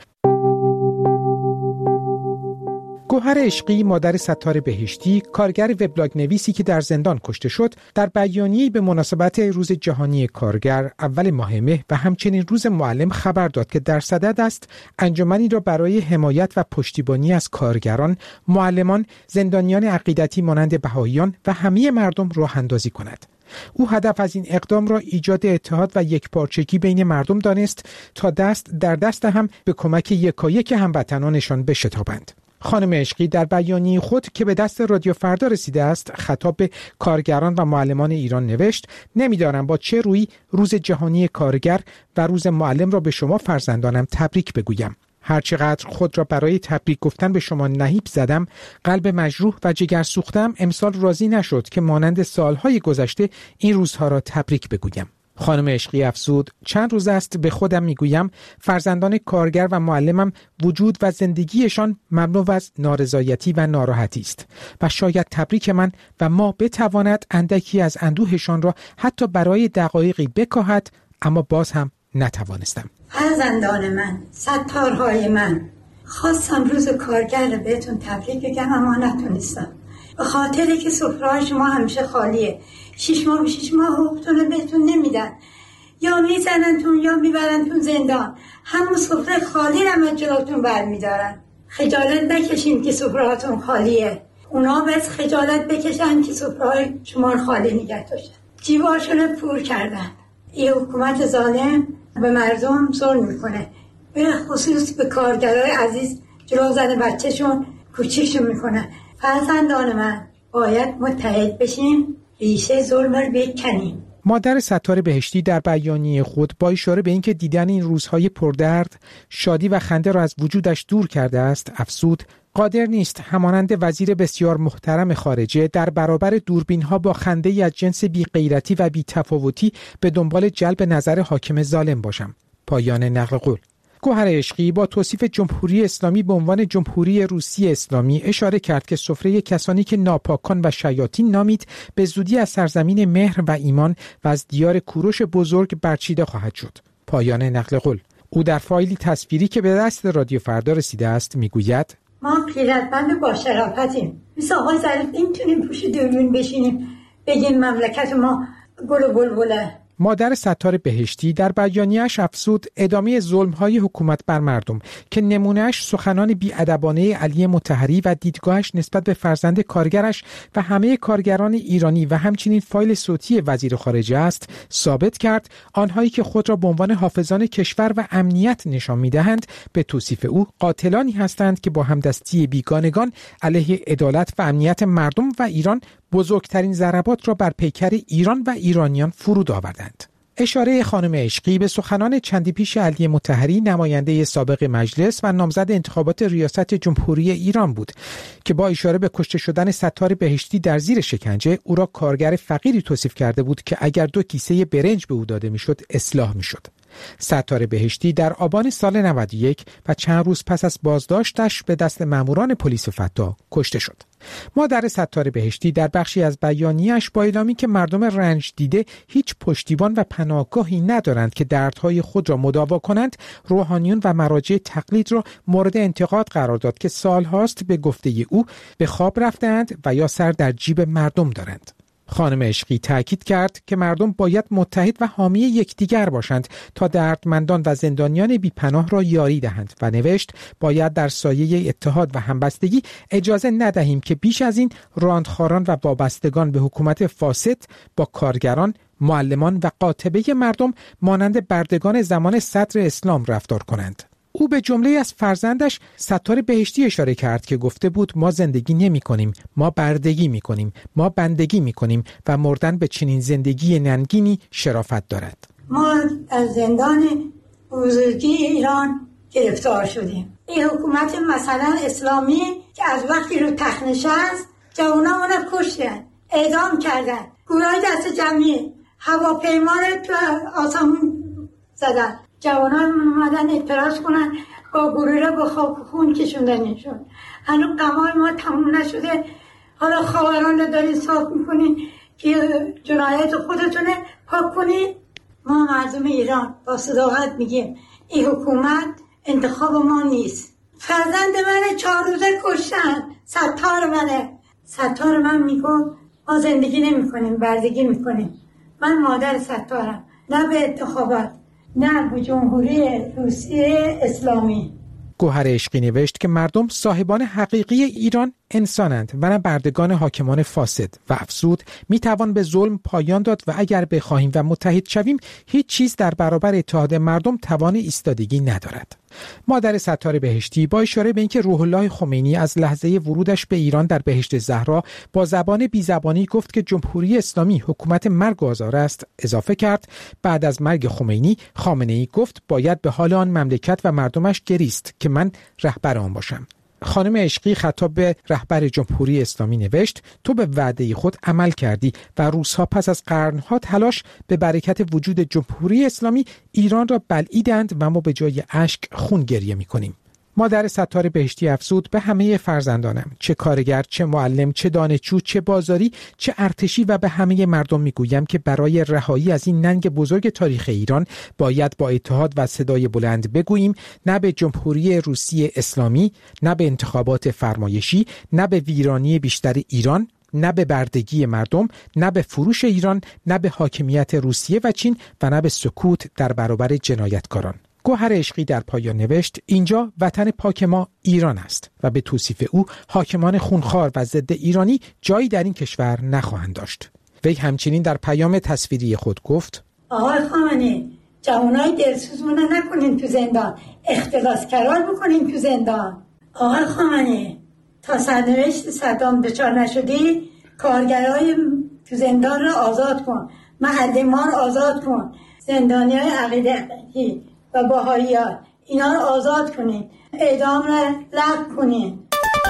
گوهر عشقی، مادر ستار بهشتی، کارگر وبلاگ نویسی که در زندان کشته شد، در بیانیه‌ای به مناسبت روز جهانی کارگر اول ماه مه و همچنین روز معلم خبر داد که در صدد است انجمنی را برای حمایت و پشتیبانی از کارگران، معلمان، زندانیان عقیدتی مانند بهائیان و همه مردم راه اندازی کند. او هدف از این اقدام را ایجاد اتحاد و یکپارچگی بین مردم دانست تا دست در دست هم به کمک یکایک هموطنانشان بشتابند. خانم عشقی در بیانیه خود که به دست رادیو فردا رسیده است خطاب به کارگران و معلمان ایران نوشت: نمیدانم با چه رویی روز جهانی کارگر و روز معلم را به شما فرزندانم تبریک بگویم. هرچقدر خود را برای تبریک گفتن به شما نهیب زدم، قلب مجروح و جگر سوختم امسال راضی نشد که مانند سالهای گذشته این روزها را تبریک بگویم. خانم عشقی افزود: چند روز است به خودم میگویم فرزندان کارگر و معلمم وجود و زندگیشان مملو از نارضایتی و ناراحتی است و شاید تبریک من و ما بتواند اندکی از اندوهشان را حتی برای دقایقی بکاهد، اما باز هم نتوانستم. فرزندان من، ستارهای من، خواستم روز کارگر رو بهتون تبریک بگم اما نتونستم، به خاطری که سفره شما همیشه خالیه. شش ماه شش ماه حقوقتون رو بهتون نمیدن، یا میزننتون یا میبرنتون زندان، همون سفره خالی رو از جلوتون برمیدارن. خجالت بکشیم که سفرهاتون خالیه، اونا بس خجالت بکشن که سفره شما رو خالی نگه داشتن، جیباشون رو پر کردن. این حکومت ظالم به مردم ظلم میکنه، به خصوص به کارگرای عزیز جلو زن بچهشون کوچیکشون میکنن. فرزندان من، باید متحد بشیم، ریشه ظلم رو بکنیم. مادر ستار بهشتی در بیانیه خود با اشاره به اینکه دیدن این روزهای پردرد شادی و خنده را از وجودش دور کرده است افزود: قادر نیست همانند وزیر بسیار محترم خارجه در برابر دوربین‌ها با خنده‌ای از جنس بی‌غیرتی و بی‌تفاوتی به دنبال جلب نظر حاکم ظالم باشم. پایان نقل قول. گوهر عشقی با توصیف جمهوری اسلامی به عنوان جمهوری روسی اسلامی اشاره کرد که سفره کسانی که ناپاکان و شیاطین نامید به زودی از سرزمین مهر و ایمان و از دیار کوروش بزرگ برچیده خواهد شد. پایان نقل قول. او در فایلی تصویری که به دست رادیو فردا رسیده است میگوید: ما غیرتمند با شرافتیم، مثل آقای ظریف نمیتونیم پشت دوربین بشینیم بگیم مملکت ما گل و بلبله. مادر ستار بهشتی در بیانیه‌اش افزود: ادامه ظلم‌های حکومت بر مردم که نمونه‌اش سخنان بی‌ادبانه علی مطهری و دیدگاهش نسبت به فرزند کارگرش و همه کارگران ایرانی و همچنین فایل صوتی وزیر خارجه است، ثابت کرد آنهایی که خود را به عنوان حافظان کشور و امنیت نشان می‌دهند به توصیف او قاتلانی هستند که با همدستی بیگانگان علیه عدالت و امنیت مردم و ایران بزرگترین ضربات را بر پیکر ایران و ایرانیان فرود آوردند. اشاره خانم عشقی به سخنان چندی پیش علی مطهری، نماینده سابق مجلس و نامزد انتخابات ریاست جمهوری ایران بود که با اشاره به کشته شدن ستار بهشتی در زیر شکنجه او را کارگر فقیری توصیف کرده بود که اگر دو کیسه برنج به او داده میشد اصلاح میشد. ستار بهشتی در آبان سال نود و یک و چند روز پس از بازداشتش به دست ماموران پلیس فتا کشته شد. مادر ستار بهشتی در بخشی از بیانیه‌اش با اعلامی که مردم رنج دیده هیچ پشتیبان و پناهگاهی ندارند که دردهای خود را مداوا کنند، روحانیون و مراجع تقلید را مورد انتقاد قرار داد که سالهاست به گفته او به خواب رفتند و یا سر در جیب مردم دارند. خانم عشقی تاکید کرد که مردم باید متحد و حامی یکدیگر باشند تا دردمندان و زندانیان بی‌پناه را یاری دهند و نوشت باید در سایه اتحاد و همبستگی اجازه ندهیم که بیش از این راندخواران و وابستگان به حکومت فاسد با کارگران، معلمان و قاطبه مردم مانند بردگان زمان صدر اسلام رفتار کنند. او به جمله از فرزندش ستار بهشتی اشاره کرد که گفته بود ما زندگی نمی کنیم، ما بردگی می کنیم، ما بندگی می کنیم و مردن به چنین زندگی ننگینی شرافت دارد. ما از زندان بزرگی ایران گرفتار شدیم. این حکومت مثلا اسلامی که از وقتی رو تخت نشست جوانان رو کشتن، اعدام کردن، گروهای دست جمعی هواپیما رو تو آسمون زدن، جوانان اومدن اعتراض کنن با گروه رو به خاک خون کشوندنشون. هنوز قمای ما تموم نشده، حالا خاوران رو دارین صاف میکنین که جنایت خودتونه پاک کنین. ما مردم ایران با صداقت میگیم این حکومت انتخاب ما نیست. فرزند من چهار روزه کشتن، ستار منه، ستار من میگم ما زندگی نمی کنیم، بردگی میکنیم. من مادر ستارم، نه به انتخابات، نه به جمهوری روسیه اسلامی. گوهر عشقی نوشت که مردم صاحبان حقیقی ایران انسانند و نه بردگان حاکمان فاسد و افزود میتوان به ظلم پایان داد و اگر بخواهیم و متحد شویم هیچ چیز در برابر اتحاد مردم توان ایستادگی ندارد. مادر ستار بهشتی با اشاره به اینکه روح الله خمینی از لحظه ورودش به ایران در بهشت زهرا با زبان بیزبانی گفت که جمهوری اسلامی حکومت مرگ و آزار است، اضافه کرد بعد از مرگ خمینی خامنه‌ای گفت باید به حال آن مملکت و مردمش گریست که من رهبر آن باشم. خانم عشقی خطاب به رهبر جمهوری اسلامی نوشت تو به وعده خود عمل کردی و روزها پس از قرنها تلاش به برکت وجود جمهوری اسلامی ایران را بلعیدند و ما به جای اشک خون گریه می‌کنیم. مادر ستار بهشتی افزود به همه فرزندانم، چه کارگر، چه معلم، چه دانشجو، چه بازاری، چه ارتشی و به همه مردم میگویم که برای رهایی از این ننگ بزرگ تاریخ ایران باید با اتحاد و صدای بلند بگوییم نه به جمهوری روسیه اسلامی، نه به انتخابات فرمایشی، نه به ویرانی بیشتر ایران، نه به بردگی مردم، نه به فروش ایران، نه به حاکمیت روسیه و چین و نه به سکوت در برابر جنایتکاران. گوهر عشقی در پایان نوشت اینجا وطن پاک ما ایران است و به توصیف او حاکمان خونخوار و ضد ایرانی جایی در این کشور نخواهند داشت. وی همچنین در پیام تصویری خود گفت آقای خامنه‌ای جوانای دلسوزمون نکنین تو زندان، اختلاس کرار بکنین تو زندان. آقای خامنه‌ای تا سرنوشت صدام دچار نشدی کارگرای تو زندان رو آزاد کن، معلمان آزاد کن، زندانیای عقیدتی و بهائیان اینا رو آزاد کنین، اعدام رو لغو کنین.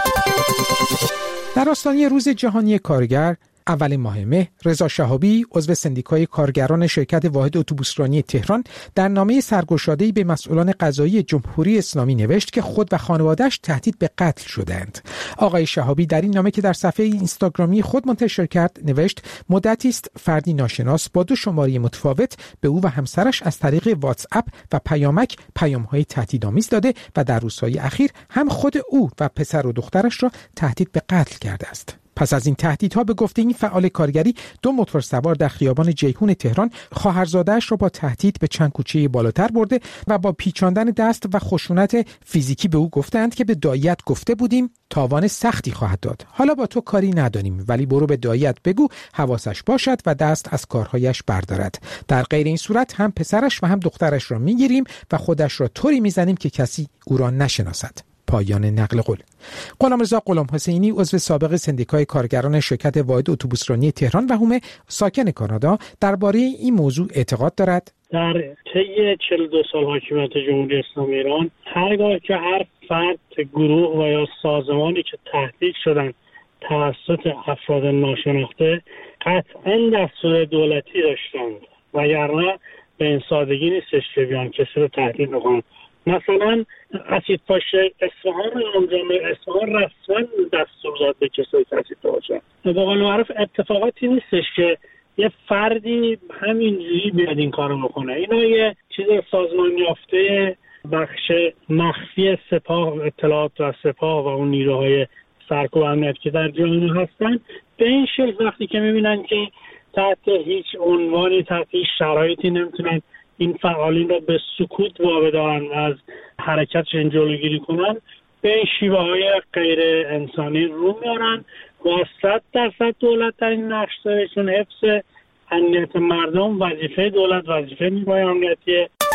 در آستانه روز جهانی کارگر اول ماه مهر، رضا شهابی عضو سندیکای کارگران شرکت واحد اتوبوسرانی تهران در نامه سرگشاده‌ای به مسئولان قضایی جمهوری اسلامی نوشت که خود و خانواده‌اش تهدید به قتل شدند. آقای شهابی در این نامه که در صفحه اینستاگرامی خود منتشر کرد نوشت مدتی است فردی ناشناس با دو شماره متفاوت به او و همسرش از طریق واتس اپ و پیامک پیام‌های تهدیدآمیز داده و در روزهای اخیر هم خود او و پسر و دخترش را تهدید به قتل کرده است. پس از این تهدیدها به گفته این فعال کارگری دو موتور سوار در خیابان جیهون تهران خواهرزاده‌اش را با تهدید به چند کوچه بالاتر برده و با پیچاندن دست و خشونت فیزیکی به او گفتند که به داییت گفته بودیم تاوان سختی خواهد داد. حالا با تو کاری نداریم ولی برو به داییت بگو حواسش باشد و دست از کارهایش بردارد. در غیر این صورت هم پسرش و هم دخترش را میگیریم و خودش را طوری میزنیم که کسی او را نشناسد. پایان نقل قول. غلامرضا غلام حسینی عضو سابق سندیکای کارگران شرکت واحد اتوبوسرانی تهران و هم ساکن کانادا درباره این موضوع اعتقاد دارد در طی چهل و دو سال حاکمیت جمهوری اسلامی ایران هرگاه که هر فرد، گروه و یا سازمانی که تهدید شدن توسط افراد ناشناخته قطعا دستور دولتی داشتند وگرنه به این سادگی نیستش که بیان کسی رو تهدید بکنن. مثلا اسید پاش اصفهان انجام اصفهان رسما دستور داد به کسایی تهدید باشن. به قول معروف اتفاقاتی نیستش که یه فردی همینجوری بیاد این کارو بکنه. اینا یه چیز سازمان یافته بخش مخفی سپاه اطلاعات و سپاه و اون نیروهای سرکوب امنیت که در جامعه هستن به این شکل وقتی که میبینن که تحت هیچ عنوانی تحت هیچ شرایطی نمیتونن این فعالین را به سکوت وابدارن و از حرکتشون جلوگیری کنن به این شیوه های غیر انسانی رو میارن و صد درصد دولت در این نقش داره چون حفظ امنیت مردم وظیفه دولت وظیفه نیروهای امنیتیه.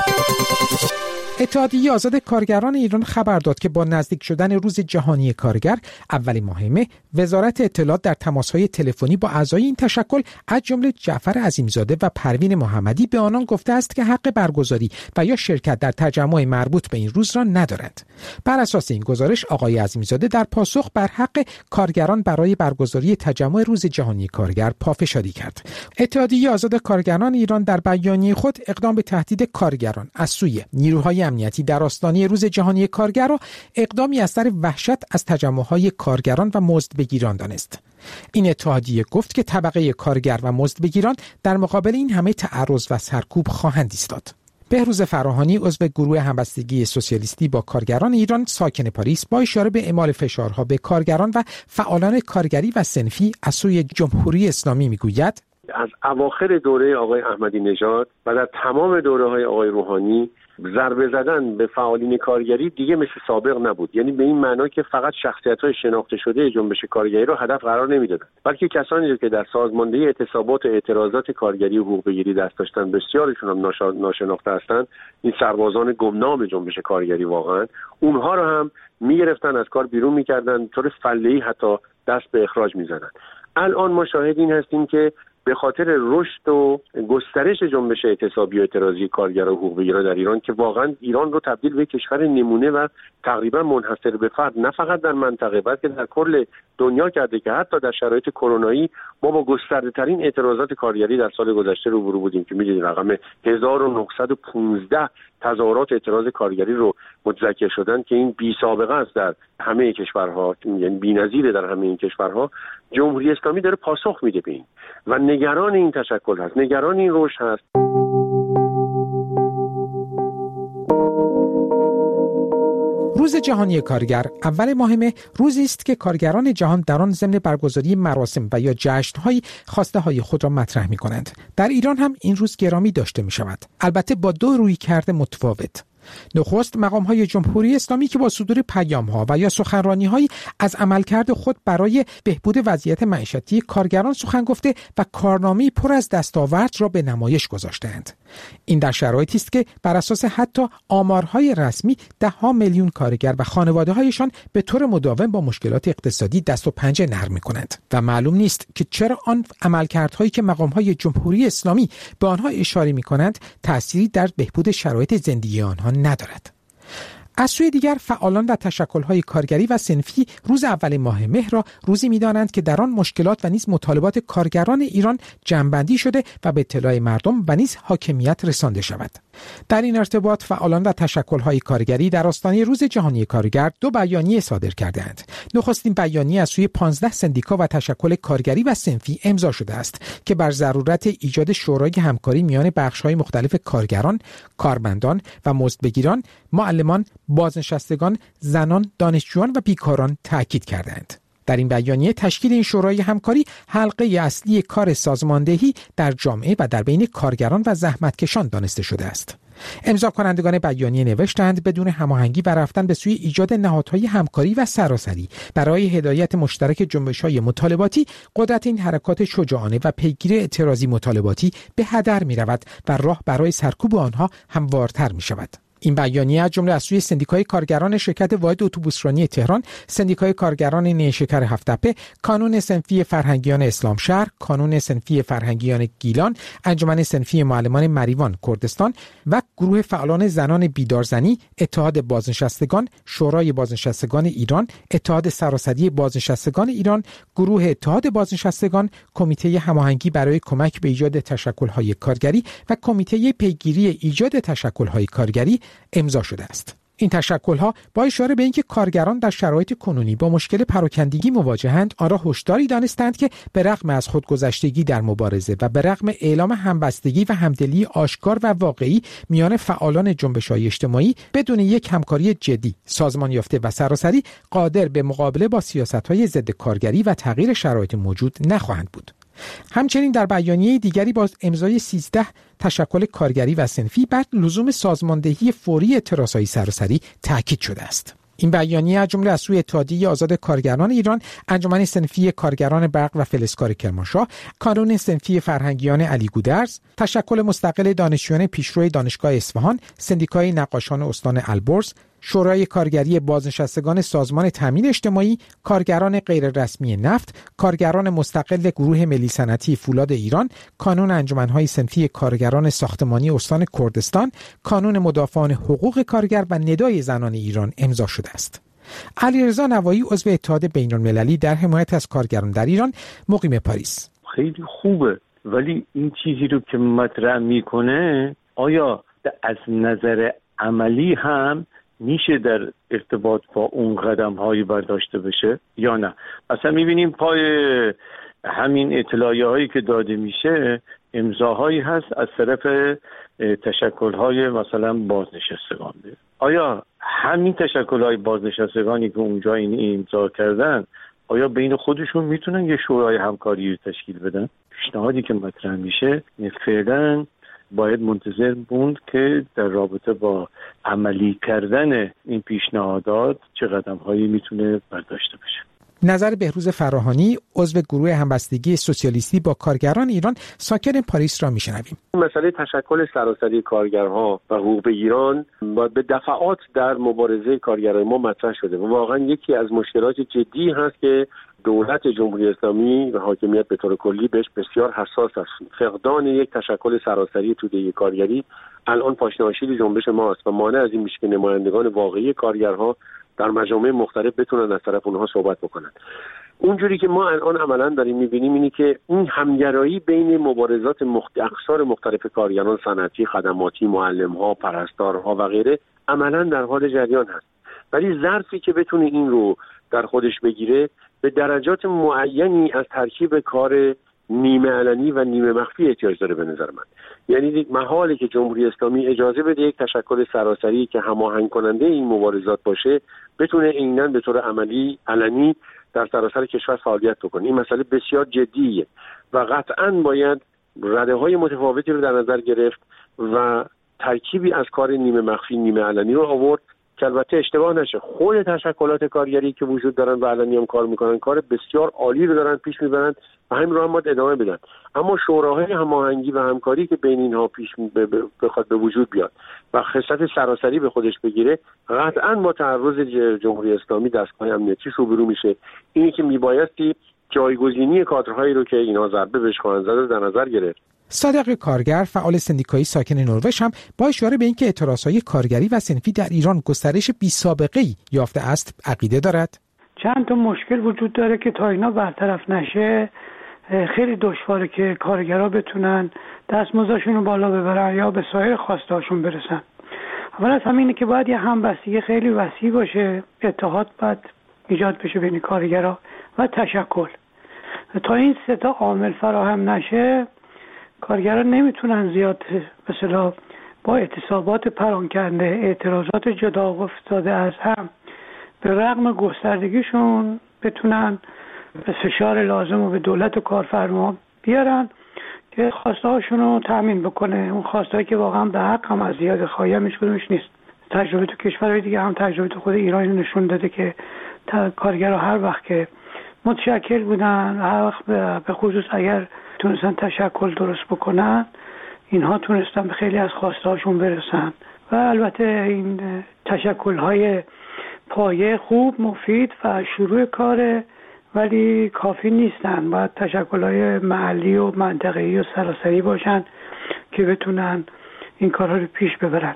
اتحادیه آزاد کارگران ایران خبر داد که با نزدیک شدن روز جهانی کارگر اول ماه مه، وزارت اطلاعات در تماس‌های تلفنی با اعضای این تشکل از جمله جعفر عظیمزاده و پروین محمدی به آنان گفته است که حق برگزاری و یا شرکت در تجمع مربوط به این روز را ندارند. بر اساس این گزارش آقای عظیمزاده در پاسخ بر حق کارگران برای برگزاری تجمع روز جهانی کارگر پافشاری کرد. اتحادیه آزاد کارگران ایران در بیانیه خود اقدام به تهدید کارگران از سوی نیروهای امنیتی در آستانه روز جهانی کارگر را اقدامی از اثر وحشت از تجمع‌های کارگران و مزدبگیران دانست. این اتحادیه گفت که طبقه کارگر و مزدبگیران در مقابل این همه تعرض و سرکوب خواهند ایستاد. بهروز فراهانی عضو گروه همبستگی سوسیالیستی با کارگران ایران ساکن پاریس با اشاره به اعمال فشارها به کارگران و فعالان کارگری و صنفی از سوی جمهوری اسلامی میگوید: از اواخر دوره آقای احمدی نژاد و در تمام دوره‌های آقای روحانی ضربه زدن به فعالین کارگری دیگه مثل سابق نبود. یعنی به این معنا که فقط شخصیت‌های شناخته شده جنبش کارگری رو هدف قرار نمیدادند، بلکه کسانی رو که در سازماندهی اعتصابات و اعتراضات کارگری و حقوق بگیری دست داشتن، بسیارشون هم ناشناخته هستند، این سربازان گمنام جنبش کارگری، واقعا اونها رو هم میگرفتن، از کار بیرون میکردن، طور فله‌ای حتی دست به اخراج میزدن. الان ما شاهد این هستیم که به خاطر رشد و گسترش جنبش اعتصابی و اعتراضی کارگران و حقوق‌بگیران در ایران که واقعا ایران رو تبدیل به کشور نمونه و تقریبا منحصر به فرد نه فقط در منطقه بلکه در کل دنیا کرده که حتی در شرایط کرونایی ما با گسترده‌ترین اعتراضات کارگری در سال گذشته روبرو بودیم که می‌دونید رقم هزار و نهصد و پانزده تظاهرات اعتراض کارگری رو متذکر شدن که این بی سابقه است در همه کشورها، یعنی بی‌نظیره در همه این کشورها. جمهوری اسلامی داره پاسخ میده به این و نگران این تشکل هست، نگران این رشد هست. روز جهانی کارگر اول ماه مه روزی است که کارگران جهان در آن ضمن برگزاری مراسم و یا جشن‌های خواسته‌های خود را مطرح می‌کنند. در ایران هم این روز گرامی داشته می‌شود، البته با دو رویکرد متفاوت. نخست مقام‌های جمهوری اسلامی که با صدور پیام‌ها و یا سخنرانی‌های از عملکرد خود برای بهبود وضعیت معیشتی کارگران سخن گفته و کارنامه‌ای پر از دستاورد را به نمایش گذاشتند. این در شرایطی است که بر اساس حتی آمارهای رسمی ده‌ها میلیون کارگر و خانواده‌هایشان به طور مداوم با مشکلات اقتصادی دست و پنجه نرم می‌کنند و معلوم نیست که چرا آن عملکردهایی که مقام‌های جمهوری اسلامی به آنها اشاره می‌کنند تأثیری در بهبود شرایط زندگی آنها ندارد. از سوی دیگر فعالان و تشکل‌های کارگری و صنفی روز اول ماه مه را روزی می‌دانند که در آن مشکلات و نیز مطالبات کارگران ایران جمع‌بندی شده و به اطلاع مردم و نیز حاکمیت رسانده شود. در این ارتباط فعالان و تشکل‌های کارگری در آستانه روز جهانی کارگر دو بیانیه صادر کردند. نخستین بیانیه از سوی پانزده سندیکا و تشکل کارگری و صنفی امضا شده است که بر ضرورت ایجاد شورای همکاری میان بخش‌های مختلف کارگران، کارمندان و مزدبگیران، معلمان، بازنشستگان، زنان، دانشجویان و بیکاران تاکید کردند. در این بیانیه تشکیل این شورای همکاری حلقه اصلی کار سازماندهی در جامعه و در بین کارگران و زحمتکشان دانسته شده است. امضا کنندگان بیانیه نوشتند بدون هماهنگی و رفتن به سوی ایجاد نهادهای همکاری و سراسری برای هدایت مشترک جنبش‌های مطالباتی، قدرت این حرکات شجاعانه و پیگیر اعتراضی مطالباتی به هدر می‌رود و راه برای سرکوب آنها هموارتر می‌شود. این بیانیه از جمله از سوی سندیکای کارگران شرکت واحد اتوبوسرانی تهران، سندیکای کارگران نیشکر هفت‌تپه، کانون صنفی فرهنگیان اسلام شهر، کانون صنفی فرهنگیان گیلان، انجمن صنفی معلمان مریوان کردستان و گروه فعالان زنان بیدارزنی، اتحاد بازنشستگان، شورای بازنشستگان ایران، اتحاد سراسری بازنشستگان ایران، گروه اتحاد بازنشستگان، کمیته هماهنگی برای کمک به ایجاد تشکل‌های کارگری و کمیته پیگیری ایجاد تشکل‌های کارگری امضا شده است. این تشکل‌ها با اشاره به اینکه کارگران در شرایط کنونی با مشکل پراکندگی مواجهند، آن را هشداری دانستند که به رغم از خودگذشتگی در مبارزه و به رغم اعلام همبستگی و همدلی آشکار و واقعی میان فعالان جنبش‌های اجتماعی، بدون یک همکاری جدی، سازمان یافته و سراسری قادر به مقابله با سیاست‌های ضد کارگری و تغییر شرایط موجود نخواهند بود. همچنین در بیانیه دیگری با امضای سیزده تشکل کارگری و صنفی بر لزوم سازماندهی فوری اعتراضهای سراسری تاکید شده است. این بیانیه از جمله از سوی اتحادیه آزاد کارگران ایران، انجمن صنفی کارگران برق و فلزکار کرمانشاه، کانون صنفی فرهنگیان علی گودرز، تشکل مستقل دانشجویان پیشرو دانشگاه اصفهان، سندیکای نقاشان استان البرز، شورای کارگری بازنشستگان سازمان تامین اجتماعی، کارگران غیررسمی نفت، کارگران مستقل گروه ملی صنعتی فولاد ایران، کانون انجمن‌های صنفی کارگران ساختمانی استان کردستان، کانون مدافعان حقوق کارگر و ندای زنان ایران امضا شده است. علیرضا نوایی عضو اتحاد بین‌المللی در حمایت از کارگران در ایران، مقیم پاریس: خیلی خوبه، ولی این چیزی رو که مطرح میکنه آیا از نظر عملی هم میشه در ارتباط با اون قدم هایی برداشته بشه یا نه؟ مثلا میبینیم پای همین اطلاعیه هایی که داده میشه امضاهایی هست از طرف تشکل های مثلا بازنشستگان. آیا همین تشکل های بازنشستگانی که اونجا این امضا کردن آیا بین خودشون میتونن یه شورای همکاری تشکیل بدن؟ پیشنهادی که مطرح میشه فعلا باید منتظر موند که در رابطه با عملی کردن این پیشنهادات چه قدم‌هایی میتونه برداشته بشه. نظر بهروز فراهانی عضو گروه همبستگی سوسیالیستی با کارگران ایران ساکن پاریس را میشنویم. مسئله تشکل سراسری کارگرها و حقوق ایران باید به دفعات در مبارزه کارگران ما مطرح شده و واقعا یکی از مشکلات جدی هست که دولت جمهوری اسلامی و حاکمیت به طور کلی بهش بسیار حساس است. فقدان یک تشکل سراسری توده کارگری الان پاشنه‌آشیل جنبش ماست و مانع از این میشه که نمایندگان واقعی کارگرها در مجامع مختلف بتونن از طرف اونها صحبت بکنن. اونجوری که ما الان عملاً داریم می‌بینیم اینی که این همگرایی بین مبارزات مخت... اقشار مختلف کارگران صنعتی، خدماتی، معلم‌ها، پرستارها و غیره عملاً در حال جریان هست. ولی ظرفی که بتونه این رو در خودش بگیره به درجات معینی از ترکیب کار نیمه علنی و نیمه مخفی احتیاج داره به نظر من. یعنی محاله که جمهوری اسلامی اجازه بده یک تشکل سراسری که هماهنگ کننده این مبارزات باشه بتونه عیناً به طور عملی علنی در سراسر کشور فعالیت بکنه. این مسئله بسیار جدیه و قطعاً باید رده‌های متفاوتی رو در نظر گرفت و ترکیبی از کار نیمه مخفی نیمه علنی رو آورد که البته اشتباه نشه. خود تشکلات کارگری که وجود دارن و علنی هم کار میکنن کار بسیار عالی رو دارن پیش میبرن و همین رو هم باید ادامه بدن. اما شوراهای هماهنگی و همکاری که بین اینها پیش بخواد به وجود بیاد و خصلت سراسری به خودش بگیره قطعاً با تعرض جمهوری اسلامی دستگاه امنیتی روبرو میشه. اینی که میبایستی جایگزینی کادرهایی رو که اینا ضربه بهش خواهند زد در نظر گرفت. صادق کارگر فعال سندیکایی ساکن نروژ هم با اشاره به اینکه اعتراضهای کارگری و صنفی در ایران گسترش بی‌سابقه‌ای یافته است عقیده دارد. چند تا مشکل وجود داره که تا اینا برطرف نشه خیلی دشواره که کارگرها بتونن دستمزدشون رو بالا ببرن یا به سایر خواسته‌هاشون برسن. اول از همینه که باید یه همبستگی خیلی وسیع باشه، اتحاد باید ایجاد بشه بین کارگرها و تشکل. تا این سه تا عامل فراهم نشه کارگران نمیتونن زیاد به اصطلاح با اعتصابات پرانکنده، اعتراضات جدا افتاده از هم به رغم گستردگیشون بتونن به فشار لازم رو به دولت و کارفرما بیارن که خواسته هاشون رو تامین بکنه. اون خواسته هایی که واقعا به حق هم از زیاد خواهی هم کدومش نیست. تجربه تو کشورهای دیگه هم تجربه تو خود ایران نشون داده که کارگرها هر وقت که متشکل بودن، هر وقت به خصوص اگر تونستن تشکل درست بکنن اینها تونستن به خیلی از خواسته هاشون برسن و البته این تشکل های پایه خوب مفید و شروع کاره ولی کافی نیستن. باید تشکل های محلی و منطقه‌ای و سراسری باشن که بتونن این کارها رو پیش ببرن.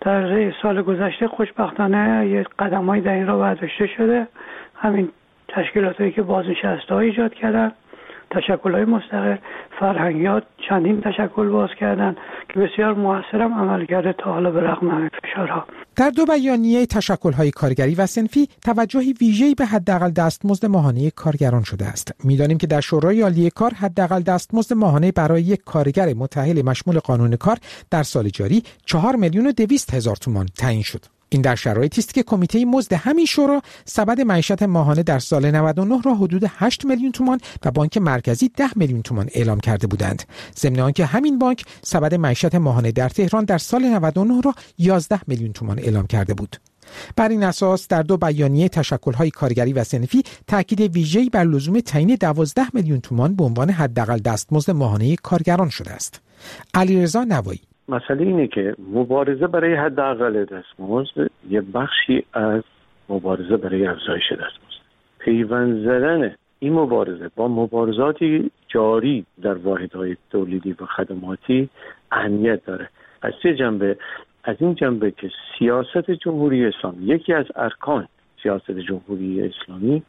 در سال گذشته خوشبختانه یه قدم‌هایی در این راه برداشته شده. همین تشکیلاتی که بازنشسته‌ها ایجاد کردن، تشکل‌های مستقل، فرهنگیات چندین تشکل باز کردن که بسیار موثرم عمل کرده تا حالا به رغم همین فشارها. در دو بیانیه تشکل‌های کارگری و صنفی توجهی ویژه‌ای به حداقل دستمزد ماهانه کارگران شده است. می‌دانیم که در شورای عالی کار حداقل دستمزد ماهانه برای یک کارگر متأهل مشمول قانون کار در سال جاری چهار میلیون و دویست هزار تومان تعیین شد. این در شرایطی است که کمیته مزد همین شورا سبد معیشت ماهانه در سال نود و نه را حدود هشت میلیون تومان و بانک مرکزی ده میلیون تومان اعلام کرده بودند. ضمن آنکه همین بانک سبد معیشت ماهانه در تهران در سال نود و نه را یازده میلیون تومان اعلام کرده بود. بر این اساس در دو بیانیه تشکل‌های کارگری و صنفی تاکید ویژه‌ای بر لزوم تعیین دوازده میلیون تومان به عنوان حداقل دستمزد ماهانه کارگران شده است. علیرضا نوایی: مسئله اینه که مبارزه برای حداقل دستمزد یه بخشی از مبارزه برای افزایش دستمزد. پیوند زدن این مبارزه با مبارزاتی جاری در واحدهای تولیدی و خدماتی اهمیت داره. از سه جنبه، از این جنبه که سیاست جمهوری اسلامی، یکی از ارکان سیاست جمهوری اسلامی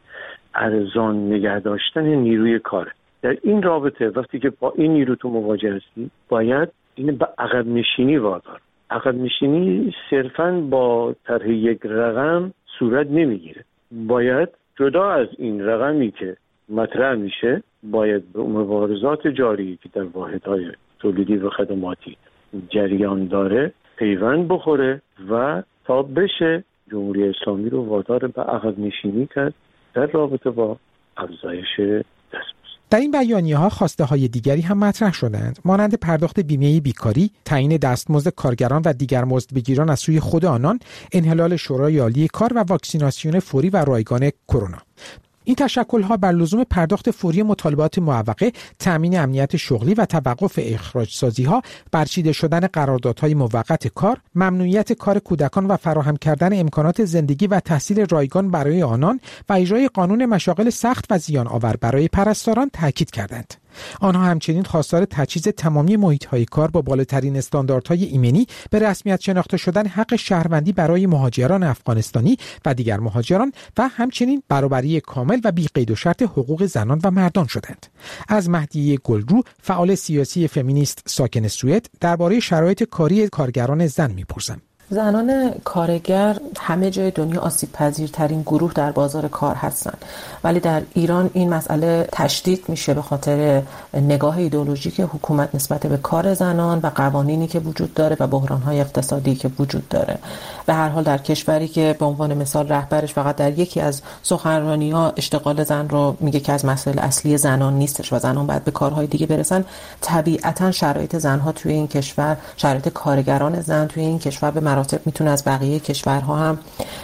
ارزان نگه داشتن نیروی کاره. در این رابطه وقتی که با این نیرو تو مواجه هستی باید این به عقب نشینی وادار. عقب نشینی صرفاً با طرح یک رقم صورت نمیگیره. باید جدا از این رقمی که مطرح میشه باید به مبارزات جاری که در واحدهای تولیدی و خدماتی جریان داره پیوند بخوره و تا بشه جمهوری اسلامی رو وادار به عقب نشینی کرد در رابطه با افزایش دستمزد. در این بیانیه‌ها خواسته‌های دیگری هم مطرح شدند، مانند پرداخت بیمه بیکاری، تعیین دستمزد کارگران و دیگر مزدبگیران از سوی خود آنان، انحلال شورای عالی کار و واکسیناسیون فوری و رایگان کرونا. این تشکل‌ها بر لزوم پرداخت فوری مطالبات معوقه، تأمین امنیت شغلی و توقف اخراج‌سازی‌ها، برچیده شدن قراردادهای موقت کار، ممنوعیت کار کودکان و فراهم کردن امکانات زندگی و تحصیل رایگان برای آنان و اجرای قانون مشاغل سخت و زیان آور برای پرستاران تاکید کردند. آنها همچنین خواستار تجهیز تمامی محیط‌های کار با بالاترین استانداردهای ایمنی، به رسمیت شناخته شدن حق شهروندی برای مهاجران افغانستانی و دیگر مهاجران و همچنین برابری کامل و بی قید و شرط حقوق زنان و مردان شدند. از مهدیه گلرو، فعال سیاسی فمینیست ساکن سوئد، درباره شرایط کاری کارگران زن می‌پرسم. زنان کارگر همه جای دنیا آسیب پذیرترین گروه در بازار کار هستند، ولی در ایران این مسئله تشدید میشه به خاطر نگاه ایدئولوژیک حکومت نسبت به کار زنان و قوانینی که وجود داره و بحران‌های اقتصادی که وجود داره. به هر حال در کشوری که به عنوان مثال رهبرش فقط در یکی از سخنرانی‌ها اشتغال زن رو میگه که از مسائل اصلی زنان نیستش و زنان باید به کارهای دیگه برسن، طبیعتاً شرایط زنها توی این کشور، شرایط کارگران زن توی این کشور به مراتب میتونه از بقیه کشورها هم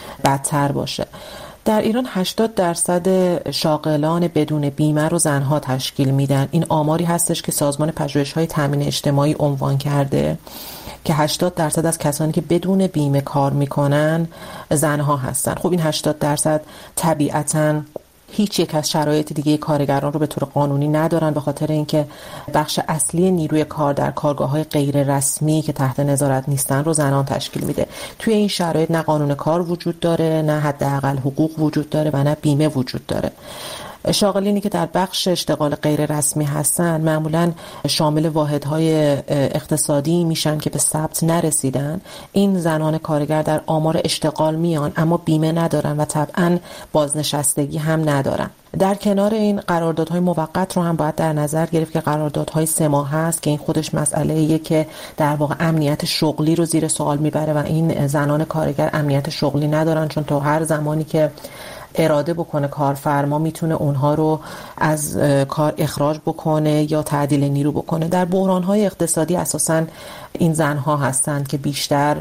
بدتر باشه. در ایران هشتاد درصد شاغلان بدون بیمه رو زنها تشکیل میدن. این آماری هستش که سازمان پژوهش‌های تامین اجتماعی عنوان کرده که هشتاد درصد از کسانی که بدون بیمه کار میکنن زنها هستن. خب این هشتاد درصد طبیعتاً هیچ یک از شرایط دیگه کارگران رو به طور قانونی ندارن، به خاطر اینکه بخش اصلی نیروی کار در کارگاه‌های غیر رسمی که تحت نظارت نیستن رو زنان تشکیل میده. توی این شرایط نه قانون کار وجود داره، نه حداقل حقوق وجود داره و نه بیمه وجود داره. شاغلینی که در بخش اشتغال غیر رسمی هستن معمولاً شامل واحدهای اقتصادی میشن که به ثبت نرسیدن. این زنان کارگر در آمار اشتغال میان اما بیمه ندارن و طبعاً بازنشستگی هم ندارن. در کنار این قراردادهای موقت رو هم باید در نظر گرفت که قراردادهای سه ماه هست که این خودش مسئله‌ایه که در واقع امنیت شغلی رو زیر سوال میبره و این زنان کارگر امنیت شغلی ندارن، چون تا هر زمانی که اراده بکنه کارفرما میتونه اونها رو از کار اخراج بکنه یا تعدیل نیرو بکنه. در بحران‌های اقتصادی اساساً این زنها هستند که بیشتر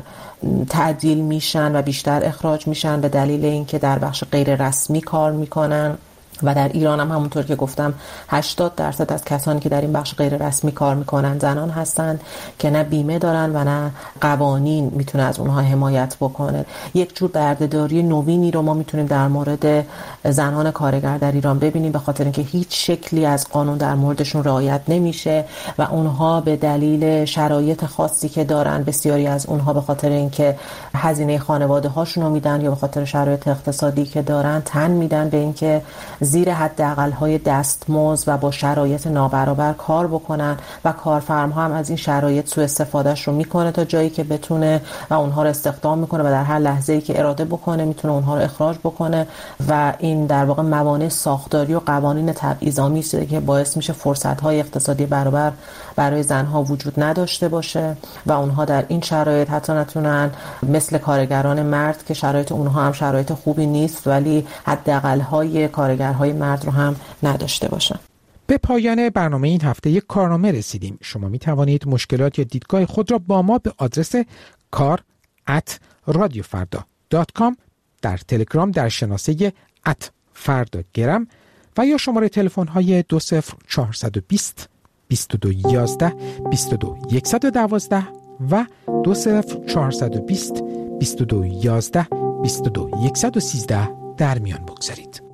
تعدیل میشن و بیشتر اخراج میشن به دلیل اینکه در بخش غیر رسمی کار میکنن و در ایران هم همونطور که گفتم هشتاد درصد از کسانی که در این بخش غیر رسمی کار میکنن زنان هستند که نه بیمه دارن و نه قوانین میتونه از اونها حمایت بکنه. یک جور بردهداری نوینی رو ما میتونیم در مورد زنان کارگر در ایران ببینیم، به خاطر اینکه هیچ شکلی از قانون در موردشون رعایت نمیشه و اونها به دلیل شرایط خاصی که دارن، بسیاری از اونها به خاطر اینکه هزینه خانواده هاشون رو میدن یا به خاطر شرایط اقتصادی که دارن تن میدن به اینکه زیر حداقل‌های دستمزد و با شرایط نابرابر کار بکنن و کارفرما هم از این شرایط سوء استفادهش رو میکنه تا جایی که بتونه و اونها رو استخدام میکنه و در هر لحظه‌ای که اراده بکنه میتونه اونها رو اخراج بکنه و این در واقع موانع ساختاری و قوانین تبعیض‌آمیزی که باعث میشه فرصت‌های اقتصادی برابر برای زنها وجود نداشته باشه و اونها در این شرایط حتی نتونن مثل کارگران مرد که شرایط اونها هم شرایط خوبی نیست ولی حداقل‌های کارگرهای مرد رو هم نداشته باشن. به پایان برنامه این هفته یک کارنامه رسیدیم. شما می توانید مشکلات یا دیدگاه خود را با ما به آدرس کار ات رادیو فردا دات کام، در تلگرام در شناسه ات فردا گرم و یا شماره تلفن های دو صفر چهارصد و بیست بیست و دو یازده بیست و دو صد و دوازده و دو صفر چهارصد و بیست بیست و دو یازده بیست و دو صد و سیزده در میان بگذارید.